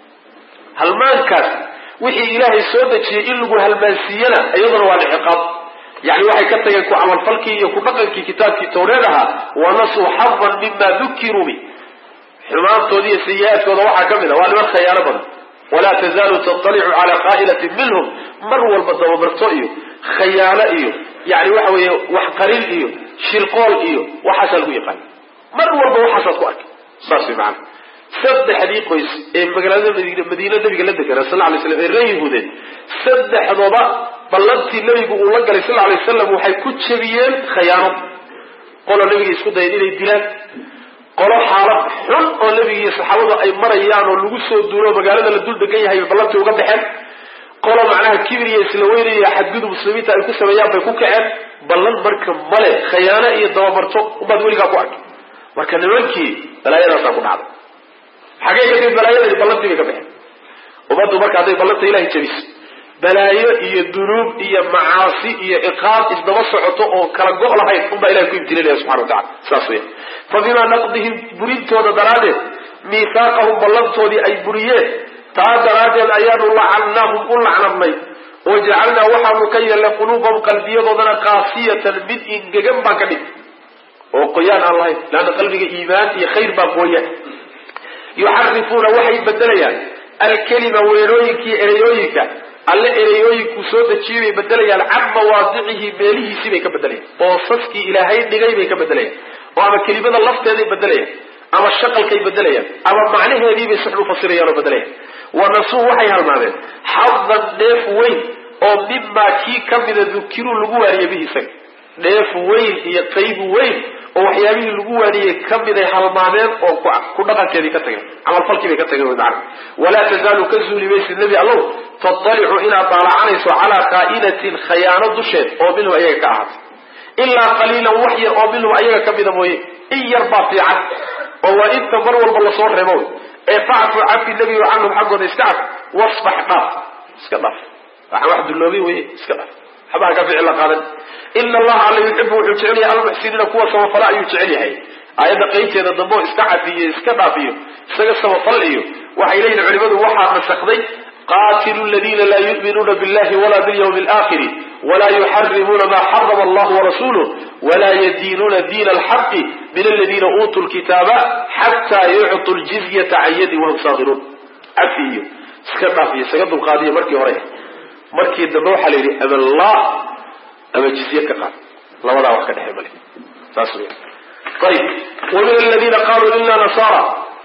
هالمان كاس وحي إلهي سودة شيء اللغو هالمانسينا أيضا هو العقاب يعني وحي كتك يكو عمل فلكي يكو بقلكي كتاب في توراتها ونسوا حظا مما ذكروا به حمام تودي سيئات وضوحا كبدنا وأنا خيار بنا ولا تزال تطلع على قائلة منهم مروا البطا وبرطئيو خيالئيو يعني وحقريلئيو شرقولئيو وحسلقو يقال مروا البطا وحسلقو أكي صاصي معنا سد حديقو مدينة نبي قلدك صلى الله عليه وسلم الرأي هودين سد حضوضاء بلدتي النبي قول الله صلى الله عليه وسلم وحي كتشبيين خيانه قولوا النبي يسكد يدين الدلال قالوا حالة حل والنبي صحابته أي مريان ولقصوا الدولة مقالة للدول دقية هاي بلغتي وقبل حل قالوا معناها كبري يسلويني يحددوا مسلمين تأكل سميان بيكوك عن بلغ مركب ملك خيانة يدوابرتو وبعد ولي قاقواك وكان الملكي بلا يرى ساقون عضو حقيقة بلا يرى بلغتي بيكوك حل وبعد مركب هذا بلغتي إلهي تبس بلايا إيا الذنوب إيا معاصي إيا إقام إجدما سعطو وكالقوء لهاي ثم إلهي كيم تليل سبحانه وتعالى ساسوية فبما نقضهم بريد تودا درادة ميثاقهم بلغتوا دي أي بريات تا درادة الأيان الله عناهم قل عنامي وجعلنا وحا مكيا لقلوبهم قلبية ضدنا قاسية من إنجم باكبت وقيان الله لأن قلبك إيمان خير باقوية يحرفون وحي بدليان الكلمة ويرويكي إريويكا alle ereyooyinku soo dejiyay bay bedelayaan cad mawaadicihi meelihiisii bay ka bedelayaan boosaskii ilaahay dhigay bay ka bedelayaan oo ama kelimada lafteeday bedelayaan ama shaqalkay bedelayaan ama macnaheedii bay sax u fasirayaan oo bedelayaan wanasuu waxay halmaadeen xadan dheef weyn oo mimmaa kii ka mida dukiru lagu waaniyey bihi isaga dheef weyn iyo qayb weyn oo waxyaabihii lagu waaniyey ka miday halmaadeen oo ku dhaqankeedii ka tageen camalfalkii bay ka tageen macna walaa tazaalu ka zuuli maysid nebi allow تطلع إلى طالعنيس على خائنة خيانة دشت أو منه أيها كأحد إلا قليلا وحي أو منه أيها كبدا موي إن يربى في عد وهو إن تمروا البلصور رموي فاعف عفي النبي عنهم حقه استعف واصبح ناف اسكدف واحد اللوبي وإيه اسكدف حباك في علا قادم إن الله على يحبه ويجعله المحسنين كوة وفلا يجعله آيات قيت هذا الضبوع استعف فيه اسكدف فيه سجس وفليه وحيلين علماء وحا مسخضي قاتلوا الذين لا يؤمنون بالله ولا باليوم الآخر ولا يحرمون ما حرم الله ورسوله ولا يدينون دين الحق من الذين أوتوا الكتاب حتى يعطوا الجزية عن يد وهم صاغرون أفيه سكرنا فيه سكرنا القاضية مركي هريه مركي الدموح لي أما الله أما الجزية كقال الله ولا وقت حمله تصوير طيب ومن الذين قالوا إنا نصارى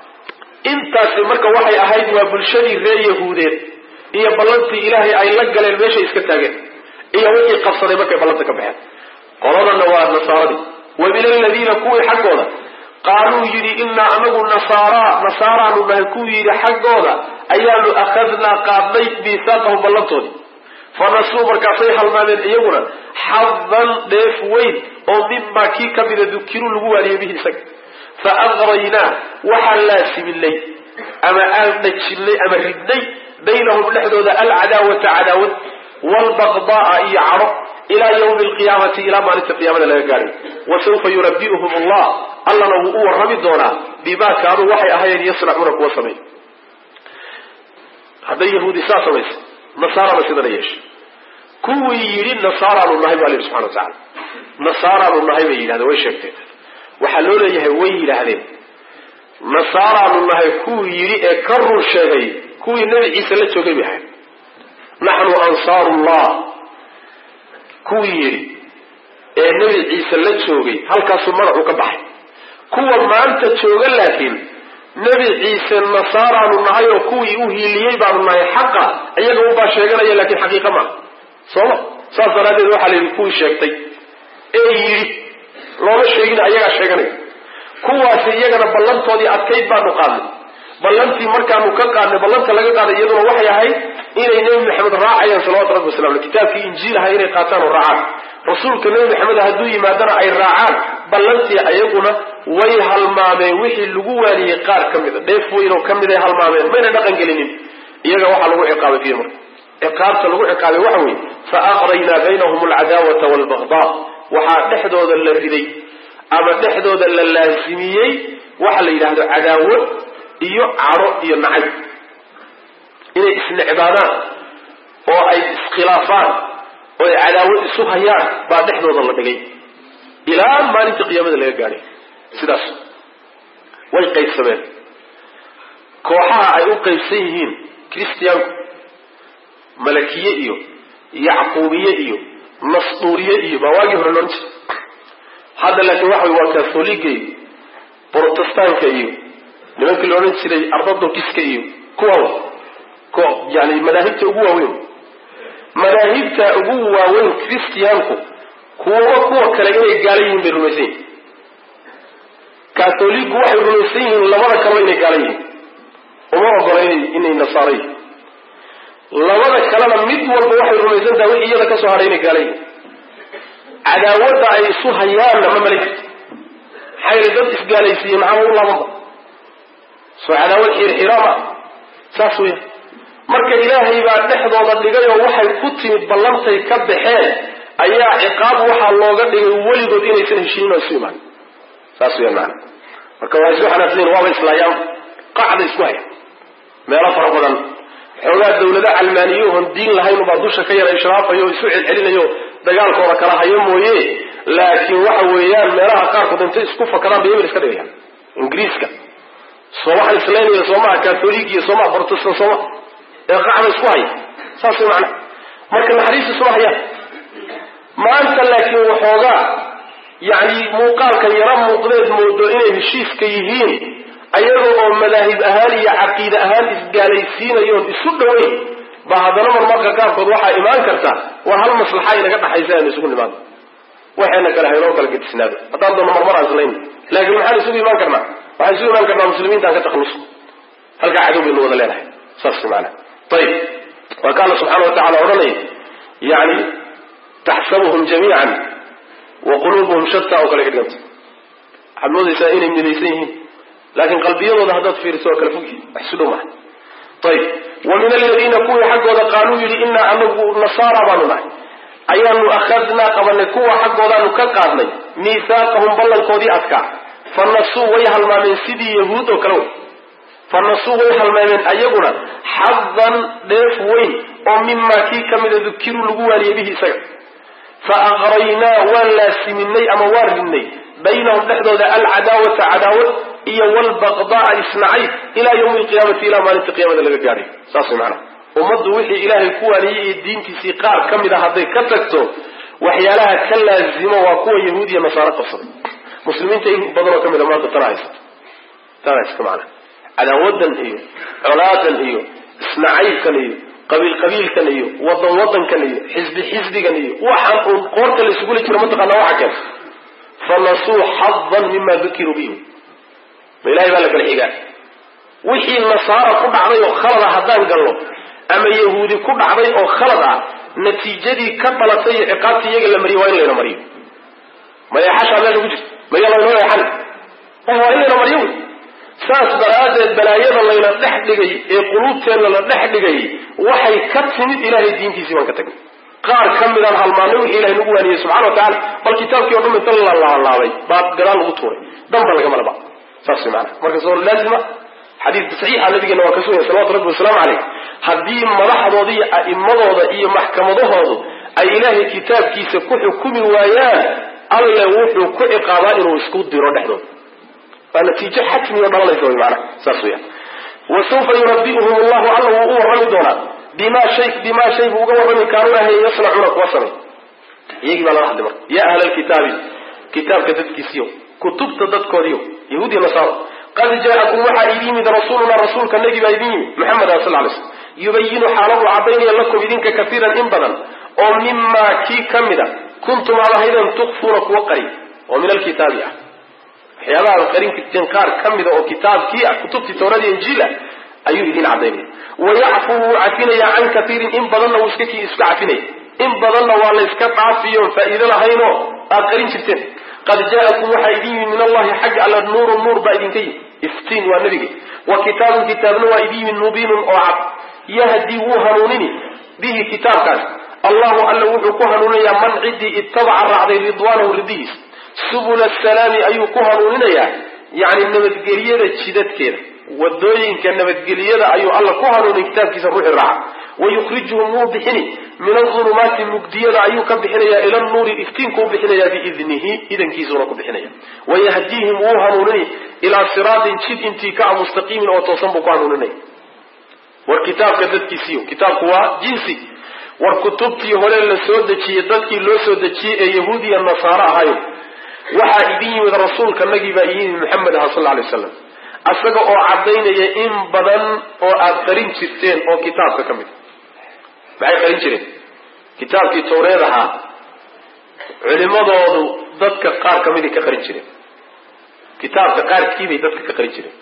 انت سمرك وحي أهيد وبالشدي غير يهودين iyo ballantii ilaahay ay la galeen meesha iska taageen iyo wixii qabsaday markay ballanta ka baxeen qoladana waa nasaaradii wa min alladina kuwi xaqooda qaaluu yidhi inna anagu nasaaraanu nahay ku yidhi xaggooda ayaanu akhadnaa qaadnay biisaaqahum ballantoodii fanasuu markaasay halmaameen iyaguna xadan dheef weyn oo mimaa kii ka mida dukiru lagu waaniyey bihi isaga fa aqraynaa waxaan laasiminay ama aan dhajinay ama ridnay بينهم لحدود العداوة عداوة والبغضاء يعرف إلى يوم القيامة إلى ما نت القيامة لا يقارن وسوف يربئهم الله لو هو الرمي دونا بما كانوا وحي أهين يصنعون وصمين هذا يهودي ساسويس نصارى مسيدنا ليش كوي يرين نصارى الله عليه سبحانه وتعالى نصارى الله يرين هذا وين شكت وحلونا يهوي لهذين نصارى الله كوي يرين كرر شيء كوي النبي عيسى لا جوغي بها نحن انصار الله كوي النبي عيسى لا جوغي halkaas marxu ka baxay kuwa maanta jooga laakiin nabi ciise nasaaraanu nahay oo kuwii u hiiliyay baan nahay xaqa ayaga u baa sheeganaya laakiin xaqiiqa ma soo saasaradeed waxa la yiri kuwii sheegtay yiri loo sheegin ayaga sheeganay kuwaasi iyagana ballantoodii adkayd baan u qaadnay ballantii markaanu ka qaadnay ballanta laga qaaday iyaduna waxay ahayd inay nabi maxamed raacayaan sallallahu alayhi wasallam kitaabkii injiil ahaa inay qaataan oo raacaan rasuulka nabi maxamed hadduu yimaadana ay raacaan ballantii ayaguna way halmaameen wixii lagu waaniyey qaar ka mida dheef weyn oo ka mid ay halmaameen mayna dhaqan gelinin iyaga waxaa lagu ciqaabay fiir marka ciqaabta lagu ciqaabay waxa weeye fa aqraynaa baynahum alcadaawata waalbagdaa waxaa dhexdooda la riday ama dhexdooda la laasimiyey waxa la yidhaahdo cadaawad iyo caro iyo nacayb inay isnecbaadaan oo ay iskhilaafaan oo ay cadaawad isu hayaan baa dhexdooda la dhigay ilaa maalinta qiyaamada laga gaadhay sidaas way qaybsameen kooxaha ay u qaybsan yihiin kristiyaanku malakiye iyo yacquubiye iyo nasduuriye iyo baa waagii hore loon jiray hadda laakiin waxa waa katholiga iyo protestaanka iyo nimankii la odhan jiray ardadokiska iyo kuwa yani madaahibta ugu waaweyn kristiyaanku kuwa kale inay gaala yihiin bay rumaysan yihin katholigu waxay rumaysan yihiin labada kaleba inay gaala yihiin uma ogola inay nasaaro yihiin labada kalena mid walba waxay rumaysan tahay wixii iyada kasoo hadhay inay gaala yihiin cadaawadda ay isu hayaanna ma mali karto maxaa yili dad isgaalaysiiye maxaa u laabanba soo cadaawad xirxiraama saas weya marka ilaahay baa dhexdooda dhigay oo waxay ku timid ballantay ka baxeen ayaa ciqaab waxaa looga dhigay weligood inaysan heshiinin oo isu imaan saas weya macana marka waa isu xanaafliin waaba islaayaan qacda isku haya meelo fara badan xoogaa dawlada calmaaniyahon diin lahayn ubaa dusha ka yara ishraafayo o isu celcelinayo dagaalkooda kala hayo mooye laakiin waxa weeyaan meelaha qaarkood intay isku fakaraan bay eber iska dhigayaan ingiriiska صومع الإسلامي صومع كاثوليكي صومع بروتستان صومع قاعد اسكوهي صاصي معنا marka naxariis subaxya maanta laakiin waxooga yani muuqaalka yara muuqdeed moodo inay heshiiska yihiin ayagoo oo madaahib ahaan iyo caqiida ahaan isgaalaysiinayo isu dhaweey baadana marka qaarkood waxa iimaan karta war hal maslaxa inaga dhaxaysa in isugu nimaado waxayna kala hayro kala gedisnaado hadaan doon marmar aslayn laakiin maxaa isugu iimaan karnaa waxa isugu iimaan karnaa muslimiinta ka takhlus halka cadowga wada leedahay saas macna طيب وقال سبحانه وتعالى ورني يعني تحسبهم جميعا وقلوبهم شتى وكل كلمة حمود سائل من ليسيهم لكن قلبيهم وضهدت في رسوة كالفوك احسدوا معه طيب ومن الذين كوا حق وذا قالوا لي إنا أنه نصارى بانونا أيان أخذنا قبل كوا حق وذا نكاقادني ميثاقهم بلن كودي أتكا فالنصوا ويهل ما من سيدي يهود وكلو فالنصوغ يحلمين أيقنا حظا ديف وين ومما كي كمد ذكروا لقوة ليبه سير فأغرينا ولا سمني أما واردني بينهم نحن العداوة عداوة إيا والبغضاء إسماعيل إلى يوم القيامة إلى ما ننت قيامة لقياري ساسي معنا ومضوا وحي إلهي كوة لي الدين كسيقار كمد هذي كتكتو وحيالها كلا الزمة وكوة يهودية نصارى قصر مسلمين تأيه بضروا كمد ما ترايس معنا عداوة إيه علاقا إيه اسماعيل كان إيه قبيل كان إيه وطن كان إيه حزب كان إيه وحن قرط اللي سيقول لك منطقة نوعا كان فنصوا حظا مما ذكروا به بإلهي بالك الحقاء وحي النصارى كل عضي وخلط حدان قال له أما يهودي كل عضي وخلط نتيجة كبلتي عقابتي يجل المريوين لنا مريو ما يحاش على الوجه ما يلا ينوي حل هو إلينا مريو saas daraaddeed balaayada layla dhex dhigay ee quluubteena la dhex dhigay waxay ka timid ilaahay diintiisii waan ka tagnay qaar ka mid ah halmaanay wixii ilaahay nagu waaniyay subxaanahu wa ta'ala bal kitaabkii oo dhan inta la laabay baad gadaal ugu tuuray damba laga malaba saas macna marka soo laazima xadiis saxiix ah nabigeena waa ka soo sallallahu alayhi wa sallam alayhi hadii madaxdoodii a'immadooda iyo maxkamadahoodu ay ilaahay kitaabkiisa ku xukumi waayaan alle wuxuu ku ciqaabaa inuu isku diro dhexdooda فنتيجة حتمي وضل ليس بمعنى ساسويا وسوف ينبئهم الله عنه وورمي دونا بما شيء وورمي كانوا هي يصنعون وصري يجب على واحد يا أهل الكتاب كتاب كتب كيسيو كتب تدد كوريو يهودي نصارى قد جاءكم وحي من رسولنا رسول كالنبي بايدين محمد صلى الله عليه وسلم يبين حاله عبين لكم إذنك كثيرا إنبدا ومما كي كمدا كنتم على هيدا تخفون وقري ومن الكتاب waxyaabaha qarinkiin qaar kamida oo kitaabkii kutubti tawrada injiila ayuu idin cadeeyay wayafu afina an kathirin in badanna wuskii isku afinay in badanna waa la iska dhaafiyo faa'iido lahayno aqrin jirteen qad jaakum wahaydin min allahi hajj ala nur baidinki iftiin wa nabigi wa kitabun wa idin mubin u'ab yahdi wa hanunini bihi kitabkas allah alla wuxuu ku hanunaya man cidi ittaba'a ra'di ridwanahu ridis سبل السلام أيو كهنونيا يعني النبتقلية تشدد كده والدوين كالنبتقلية أيو الله كهنون كتاب كيس الروح الرعا ويخرجهم نور بحني من الظلمات المقدية أيو كبحنيا إلى النور افتينكم بحنيا بإذنه إذن كيزوركم بحنيا ويهديهم وهنوني إلى صراط شد انتكاء مستقيم وتصنبك عنوني والكتاب كذلك كيسيو كتاب هو جنسي والكتبتي هنا لسودة يددكي لسودة يهودي النصارى هايو waxaa idin yimid rasuulka nabiga Muhammad sallallahu alayhi wasallam asaga oo cadeynaya in badan oo aad qarin jirteen oo kitaabka kamid maxay qarin jireen kitaabkii tawreedaha culimadoodu dadka qaar kamid ka qarin jireen kitaabka qaarkii bay dadka ka qarin jireen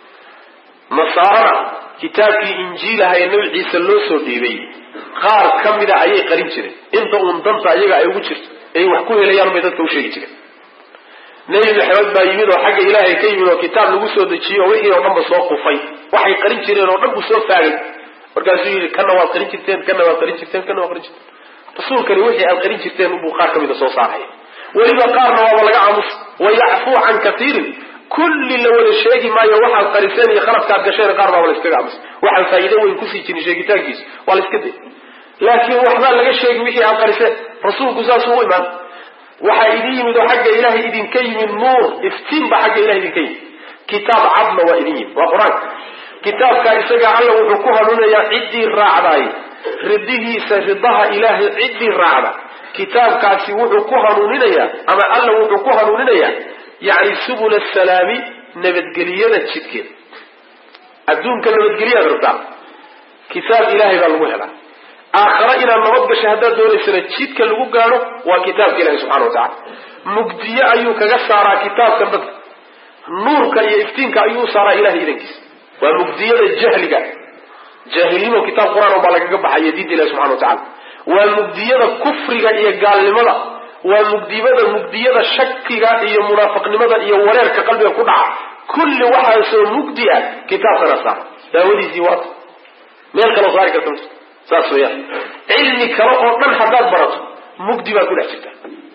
nasaara kitaabkii injiilaha ee nabi ciise loo soo dhiibay qaar kamid ayay qarin jireen inta uu danta ayaga ay ugu jirto ay wax ku helayaan bay dadka u sheegi jireen nabi maxamed baa yimid oo xagga ilaahay ka yimid oo kitaab lagu soo dejiyo wixii oo dhanba soo qufay waxay qarin jireen oo dhan buu soo faagay markaasuu yidhi kana waa qarin jirteen kana waa qarin jirteen kana waa qarin jirteen rasuulkani wixii aad qarin jirteen buu qaar kamida soo saaray weliba qaarna waa laga aamus wayacfu can kathiirin kulli la wada sheegi maayo waxaad qariseen iyo khaladkaad gasheen qaar baa wala iskaga aamus waxaa faa'iido weyn kusii jirin sheegitaankiisa waa la iska day laakiin waxbaa laga sheegi wixii aad qariseen rasuulku saasuu u imaan waxaa idin yimid oo xagga ilaahay idinka yimid nuur iftiin baa xagga ilaahay idinka yimid kitaab cadna waa idin yimi waa qur-aanka kitaabkaa isagaa alla wuxuu ku hanuunayaa ciddii raacdaay ridihiisa ridaha ilaahay ciddii raacda kitaabkaasi wuxuu ku hanuuninayaa ama alla wuxuu ku hanuuninayaa yani subula salaami nabadgeliyada jidkeeda adduunka nabadgelyaad rabtaa kitaab ilaahay baa lagu helaa aakhara inaad nabad gasho haddaad doonaysana jidka lagu gaadho waa kitaabka ilahi subxana wa tacala mugdiye ayuu kaga saaraa kitaabkan dadka nuurka iyo iftiinka ayuu saaraa ilahay idankiisa waa mugdiyada jahliga jaahilnimo kitaab qur-aan baa lagaga baxaya diinta ilahi subxana wa tacala waa mugdiyada kufriga iyo gaalnimada waa mugdiyada shakiga iyo munaafiqnimada iyo wareerka qalbiga ku dhaca kulli waxaasoo mugdi ah kitaabkana saar daawadiisii waata meel kaloo saari karta saas weyaan cilmi kale oo dhan haddaad barato mugdi baad ku dhex jirta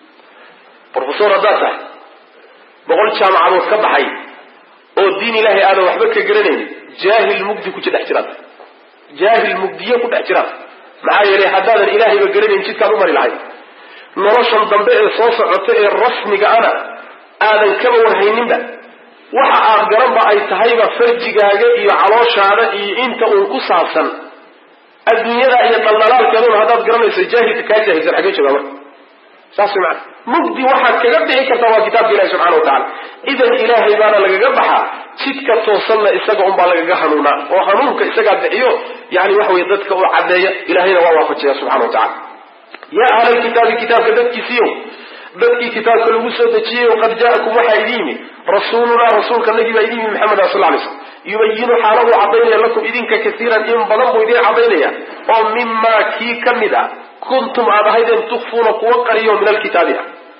brofesor haddaad tahay 100 jaamacadood ka baxay oo diin ilaahay aadan waxba ka garanaynin jaahil mugdi ku dhex jiraad jaahil mugdiye ku dhex jiraad maxaa yeelay haddaadan ilaahayba garanayn jidkaad u mari lahayd noloshan dambe ee soo socota ee rasmiga ana aadan kaba warhayninba waxa aad garanba ay tahayba farjigaaga iyo calooshaada iyo inta uun ku saabsan adduunyada iyo dhaldhalaalkeeduna haddaad garanayso jaahilka kaa jaahilsan xagee joogaa marka saas way macana mugdi waxaad kaga bixi kartaa waa kitaabka ilahi subxana wa tacala idan ilaahay baana lagaga baxaa jidka toosanna isaga unbaa lagaga hanuunaa oo hanuunka isagaa bixiyo yani waxa weye dadka u caddeeya ilahayna waa waafajiya subxana wa tacala yaa ahlalkitaabi kitaabka dadkiisiiyo dadkii kitaabka lagu soo dejiyey qad jaakum waxaa idin yimi rasuulunaa rasuulka nagii baa idin yimi maxamed sal lay slm yubayinu xaaladuu cadaynaya lakum idinka kaiiran in badan buu idin cadaynaya oo mimaa kii ka mid a kuntum aad ahaydeen tukfuuna kuwa qariyo min alkitaabi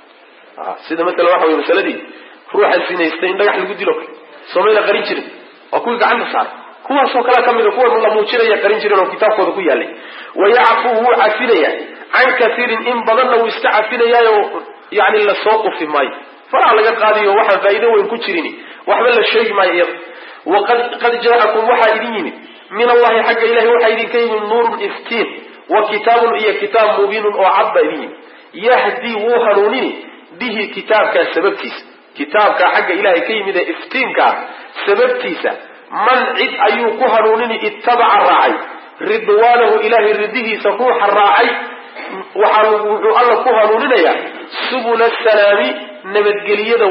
ah sida maala waxa wey masaladii ruuxa sinaystay in dhagax lagu dilo soomayna qarin jirin waa kuwii gacanta saaray kuwaasoo kale ka mida kuwa la muujinaya qarin jirin oo kitaabkooda ku yaalay wayacfu wuu cafinaya can kaiirin in badanna wuu iska cafinayaayo yani lasoo qufi maayo faraha laga qaadiyo waxaan faa'iido weyn ku jirin waxba la sheegi maayo iyada qad jaakum waxaa idin yimid min allahi xagga ilahi waxaa idinka yimid nuurun iftiin wa kitaabun iyo kitaab mubiinun oo cad baa idin yimid yahdii wuu hanuunini bihi kitaabkaa sababtiisa kitaabkaa xagga ilahay ka yimid ee iftiinkaa sababtiisa man cid ayuu ku hanuunini ittabaca raacay ridwaanahu ilahay ridihiisa ruuxa raacay wuxuu alla ku hanuuninayaa subula salaami nabadgeliyada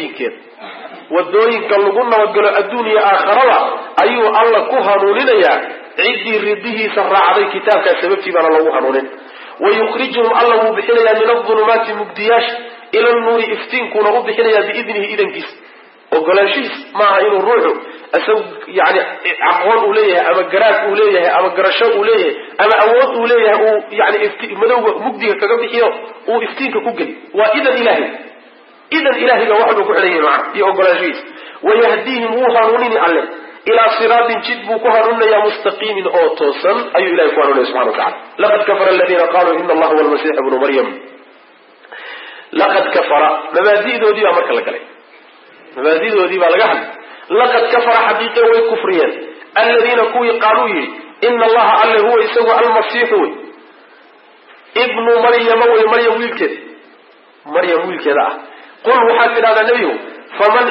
wadooyinka lagu nabadgalo adduun iyo aakharada ayuu alla ku hanuuninayaa ciddii ridihiisa raacday kitaabkaa sababtii baana lagu hanuunin wayukhrijuhum alla wuu bixinayaa min adulumaati mugdiyaasha ila nuuri iftiinkuna u bixinayaa biidnihi idankiisa ogolaanshihiis maaha inuu ruuxu isagu yani aqoon uu leeyahay ama garaad uu leeyahay ama garasho uu leeyahay ama awood uu leeyahay uu yani madowga mugdiga kaga bixiyo uu iftiinka ku geli waa idan ilahayba waxbuu ku xidhan yahay macana iyo ogolaanshihiis wayahdiihim wuu hanuunini alle ilaa siraatin jid buu ku hanuuninayaa mustaqiimin oo toosan ayuu ilahay ku hanuunaya subxana wa tacala laqad kafara aladiina qaluu ina allaha huwa almasiix ibnu maryam laqad kafara mabaadi'doodii baa marka la galay mabaadidoodii baa laga hadlay laqad kafara xaqiiqe way kufriyeen aladiina kuwii qaaluu yidhi ina allaha alle huwa isagu almasiixu wey ibnu maryama wey maryam wiilkeeda ah qul waxaad tidhahdaa nebigu faman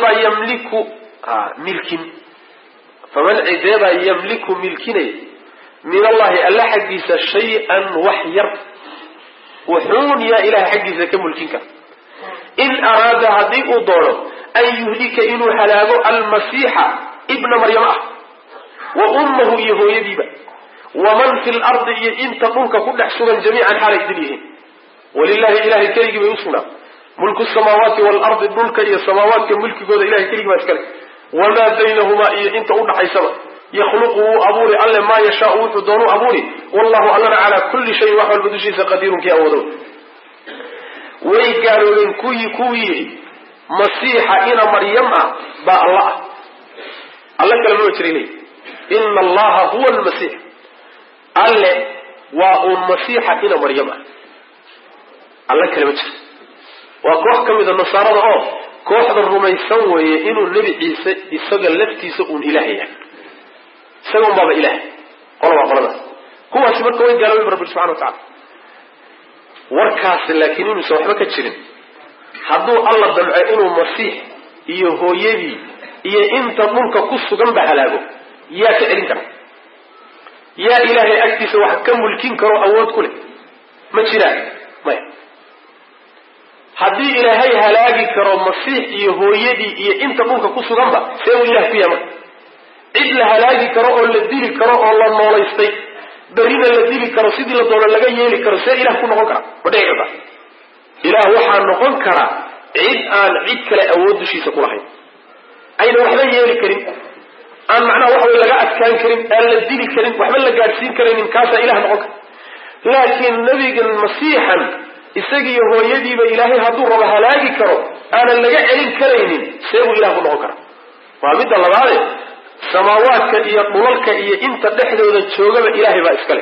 cideebaa yamliku milkinay min allahi alla xaggiisa shay-an wax yar wuxuun yaa ilahay xaggiisa ka mulkin kara in araada haddii uu doono an yuhlika inuu halaago almasiixa ibna maryam ah wa ummahu iyo hooyadiiba waman fi lardi iyo inta dhulka ku dhex sugan jamiican xaalay idin yihiin walilahi ilahay keligii bay usugnaa mulku samaawaati waalardi dhulka iyo samaawaadka mulkigooda ilahay keligii baa iskale wamaa baynahumaa iyo inta udhaxaysaba yakhluqu wuu abuuri alle maa yashaau wuxuu doonuu abuuri wallahu allana calaa kulli shayin wax walba dushiisa qadiirun kii awoodo way gaaloobeen kuwii yidhi masiixa ina maryam ah baa alla ah alla kale mama jira leey ina allaha huwa almasiix alle waa uun masiixa ina maryam ah alla kale ma jira waa koox ka mida nasaarada oo kooxda rumaysan weeye inuu nebi ciise isaga laftiisa uun ilaah yahay isaga un baaba ilaah qola waa qoladaas kuwaasi marka way gaaloobeen rabbi subxana wa tacala warkaasi laakiin inuusan waxba ka jirin hadduu alla damco inuu masiix iyo hooyadii iyo inta dhulka ku sugan ba halaago yaa ka celin kara yaa ilaahay agtiisa wax ka mulkin karo awood ku leh ma jiraan maya haddii ilaahay halaagi karo masiix iyo hooyadii iyo inta dhulka ku suganba see uu ilaah ku yahay cid la halaagi karo oo la dili karo oo la noolaystay berina la dili karo sidii la doono laga yeeli karo see ilaah ku noqon kara ma dhici karta ilaah waxaa noqon kara cid aan cid kale awood dushiisa ku lahayn ayna waxba yeeli karin aan macnaha waxa way laga adkaan karin aan la dili karin waxba la gaadhsiin karaynin kaasaa ilaah noqon kara laakiin nabigan masiixan isagiiyo hooyadiiba ilaahay hadduu rabo halaagi karo aanan laga celin karaynin see buu ilah ku noqon kara waa midda labaade samaawaadka iyo dhulalka iyo inta dhexdooda joogaba ilaahay baa iskale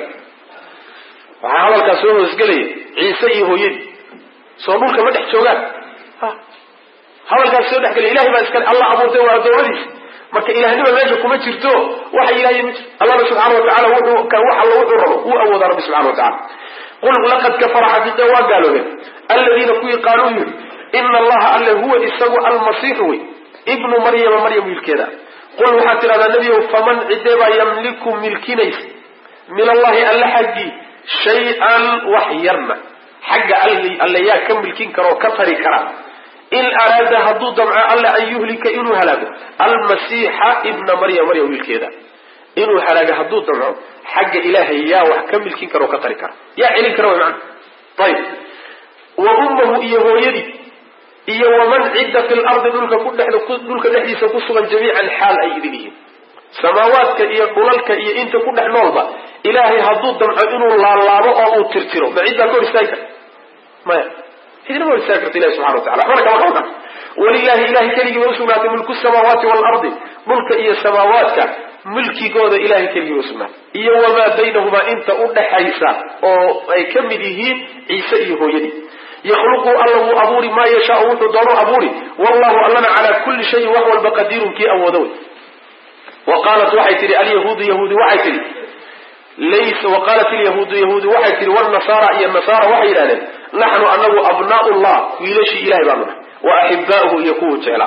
waxaa hadalkaa soo hoosgelaya ciise iyo hooyadii soo dhulka ma dhex joogaan hadalkaas soo dhexgelaya ilahay baa iskale allah abuurtay waa adoomadiisa marka ilahnima meesha kuma jirto waxa ilahay ma jirto allahna subxaana watacala wax alla wuxuu rabo wuu awoodaa rabbi subxana watacala qul laqad kafara xaqiiqa waa gaaloobeen aladiina kuwii qaaluu yiri ina allaha alle huwa isagu almasiixu wey ibnu maryama maryam wiilkeeda qul waxaad tidhahdaa nebiyow faman cidee baa yamliku milkinaysa min allahi alle xaggii shay-an wax yarna xagga alle yaa ka milkin kara oo ka tari kara in araada hadduu damco alle an yuhlika inuu halaago almasiixa ibna maryam maryam wiilkeeda inuu halaago hadduu damco xagga ilaahay yaa wax ka milkin kara oo ka tari kara yaa celin kara way macana ayib wa ummahu iyo hooyadii iyo waman cidda fi lardi dhulka dhexdiisa ku sugan jamiican xaal ay idin yihiin samaawaadka iyo dhulalka iyo inta ku dhex noolba ilaahay hadduu damco inuu laalaabo oo uu tirtiro ma ciddaa ka hor istaagi karta maya cidina ma hor istaagi karta ilahi subxana watacala waxbana kama qaban karta walilahi ilahay keligii ba usugnaatay mulku samaawaati waalardi dhulka iyo samaawaadka mulkigooda ilahay keligii ba usugnaatay iyo wamaa baynahumaa inta u dhaxaysa oo ay ka mid yihiin ciise iyo hooyadii yakhluqu alla wuu abuuri maa yashaau wuxuu doono abuuri wallahu allana calaa kulli shayin wax walba qadiirun kii awoodo wey wa qaalat waxay tihi alyahuudu yahuudi waxay tihi waqaalat ilyahuudu yahuudi waxay tihi wnasaara iyo nasaara waxay yidhahdeen naxnu anagu abnaau llah wiilashii ilahay baanu nahay wa axibaa'uhu iyo kuwuu jeclaa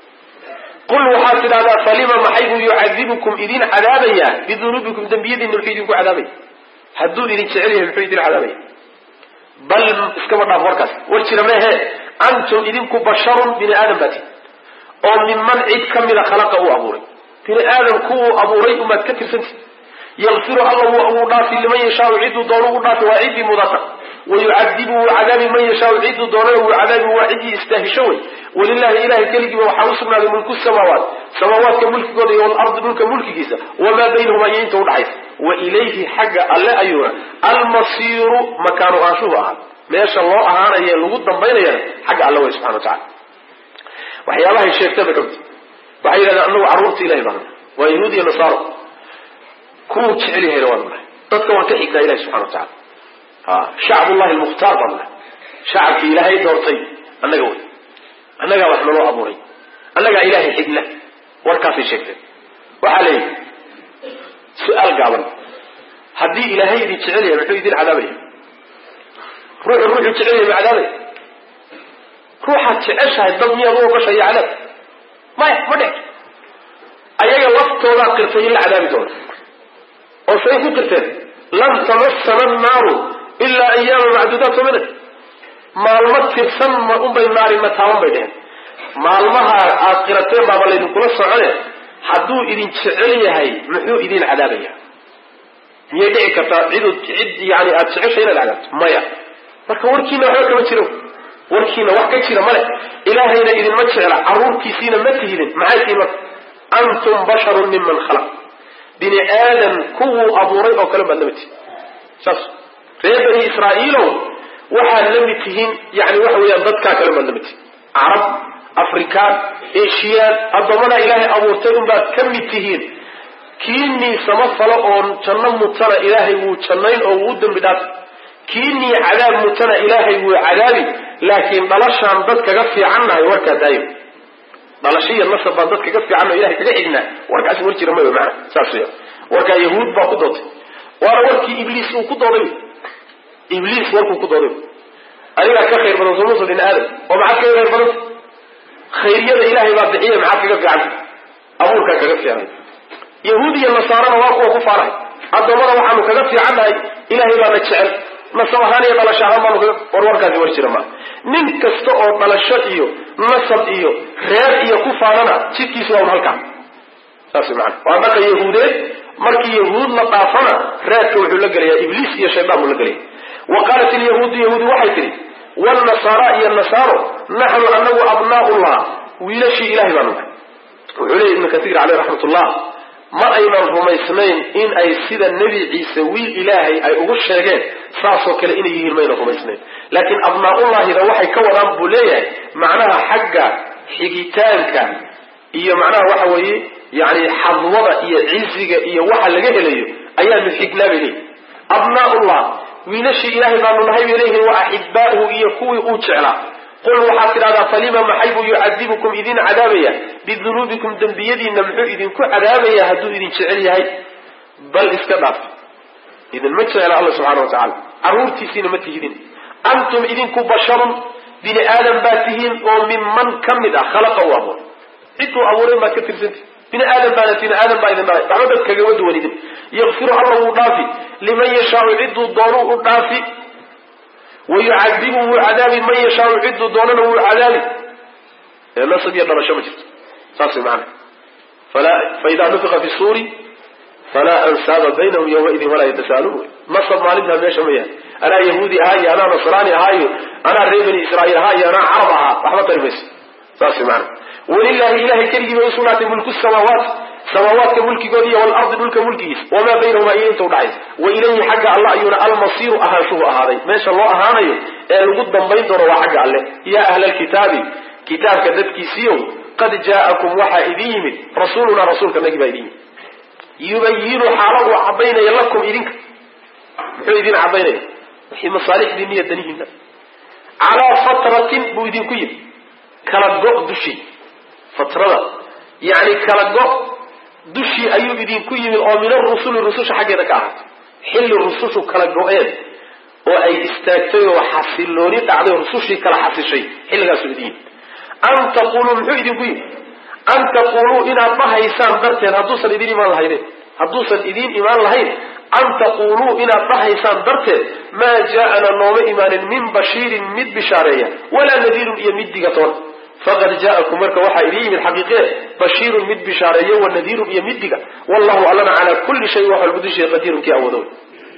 qul waxaad tidhahdaa falima maxay buu yucadibukum idin cadaabayaa bidunuubikum dembiyadiina muxuu idinku cadaabaya hadduu idin jecel yahay muxuu idin cadaabaya bal iskaba dhaaf warkaas war jira mehe antum idinku basharun bini aadam baati oo minman cid ka mida khalaqa uu abuuray bini aadam kuwuu abuuray umaad ka tirsanti yakfiru alla wuu dhaafi liman yashaau cidduu doono u dhaafi waa ciddii mudata wayucadibu wuu cadaabi man yashaau cidduu doonana wuu cadaabi waa ciddii istaahisho wey walilahi ilahay keligiiba waxaa usugnaaday mulku samaawaat samaawaadka mulkigooda iyo walardi dhulka mulkigiisa wamaa baynahumaa iyo inta udhaxaysa wa ilayhi xagga alle ayuuna almasiiru makaanu aashuhu ahaa meesha loo ahaanaye lagu dambaynayana xagga alle wey subxana watacala waxyaabahay sheegtaba kamid waxay yidhahdeen anagu carruurta ilahay baanu waa yahuud iyo nasaaro kuwuu jecel yahayna waanu nahay dadka waan ka xignaa ilahi subxana watacala shacbullahi almukhtaar baanu nahay shacabkii ilaahay doortay annaga wey annagaa wax naloo abuuray annagaa ilaahay xigna warkaasay sheegteen waxaa leeyihi su-aal gaaban haddii ilaahay idin jecel yahay muxuu idin cadaabaya ruuxuu jecel yahay ma cadaabaya ruuxaad jeceshahay dad miyaad u ogashaya cadaab maya ma dhec ayaga laftoodaa qirtay in la cadaabi doono oo say ku qirteen lan tamassana annaaru ilaa ayaama macduudaat soomada maalmo tirsan unbay naarina taaban bay dheheen maalmaha aad qirateen baaba laydinkula socone hadduu idin jecel yahay muxuu idin cadaabaya miyay dhici kartaa cid yani aada jeceshay inaad cadaabto maya marka warkiina waxba kama jiro warkiina wax ka jira male ilaahayna idinma jecla carruurtiisiina ma tihidin maxay tihi marka antum basharun miman khalaq bini aadam kuwuu abuuray oo kale baad lamid tihin saas reer bani israa'iilow waxaad lamid tihiin yani waxa weeyaan dadkaa kale baad lamid tihin carab afrikaan eshiyaan addoommada ilaahay abuurtay unbaad ka mid tihiin kiinii sama falo oo janno mutana ilaahay wuu jannayn oo wuu dembi dhaafi kiinii cadaab mutana ilaahay wuu cadaabi laakiin dhalashaan dad kaga fiicannahay warkaa daayo dhalashiya nasab baan dad kaga fiicannaho ilahay kaga xignaa warkaasi war jira mayo macana saas weya warkaa yahuud baa ku dootay waana warkii ibliis uu ku dooday ibliis warkuu ku dooday adigaa ka khayr badan soo musa bin aadam oo maxaad kaga khayr badanta khayriyada ilaahay baa bixiya maxaad kaga fiicanta abuurka kaga fiican yahuudiya nasaarana waa kuwa ku faaray adoomada waxaanu kaga fiicannahay ilaahay baana jecel nasab ahaan iyo dhalasho ahaan baanu kaga warwarkaasi war jira ma nin kasta oo dhalasho iyo nasab iyo reer iyo ku faanana jidkiisu waa halkaa saas macna waa marka yahuudeed markii yahuud la dhaafana reerka wuxuu la gelayaa ibliis iyo shaydaan buu la gelaya وقالت اليهود يهود وحيتري والنصارى يا النصارى نحن أنه أبناء الله ويلشي إلهي بانوك وعليه ابن كثير عليه رحمة الله ما أيضا هم يسمين إن أي سيد النبي عيسى ويل إلهي أي أغش شيئين صاصوا كلا إن يهرمين هم يسمين لكن أبناء الله إذا وحي كوران بوليه معناها حقا حقيتانك إيا معناها وحوي يعني حظوظة إيا عزيق إيا وحا لقيه ليه أيام الحقنا بليه أبناء الله وينشي إلهي بأنه نهي إليه وأحباؤه يكوي أوتشعلا قل وحاكد هذا فلما محيب يعذبكم إذن عذابيا بذنوبكم دنبيدي نمحو إذن كو عذابيا هدو إذن شعري هاي بل اسكبات إذن متشعر الله سبحانه وتعالى عرورتي سين متهدين أنتم إذن كو بشر بني آدم باتهين وممن كمدا خلق الله إنتو أولين ما كثير سنتي بني آدم باتهين بعمدت كجود وليدم يغفر الله ضافي لمن يشاء عد الضروء الضافي ويعذبه عذاب من يشاء عد ضرره العذاب النصب يدنا شمجت صاصي معنا فإذا نفخ في الصور فلا أنساب بينهم يومئذ ولا يتساءلون نصب مالبها من شمية أنا يهودي هاي أنا نصراني هاي أنا ريبني إسرائيل هاي أنا عربها رحمة المس صاصي معنا ولله إله كريم ويسونات ملك السماوات سماوات كملك قدية والأرض ملك ملكيس وما بينهما إيين تودعيس وإليه حق الله أيونا المصير أهانشوه أهاني ما شاء الله أهاني القدام بين دور وحق الله يا أهل الكتاب كتاب كذبك سيو قد جاءكم وحائدين رسولنا رسولك نجب إيدين يبين حاله عبين يلكم إيدينك محيدين عبين وحي مصالح دينية دنيهن على فترة بويدين كيب كالقوء دشي فترة يعني كالقوء دشي أيوب دين كي من الرسول حقنا كعهد حل الرسول كلا جوئين وأي استاكتوا وحصلوني تعالى الرسول كلا حصل شيء حل جاسو دين أن تقولوا محيد كي أن تقولوا إن الله يسام درتين هدوسا إدين إيمان الهيرين هدوسا إدين إيمان الهيرين أن تقولوا إن الله يسام درتين ما جاءنا نوم إيمان من بشير مد بشارية ولا نذير يمد قطر فقد جاءكم مركا وحا إليه من حقيقة بشير مد بشاريه والنذير بيمدك والله أعلن على كل شيء وحا القدس قدير كي أودون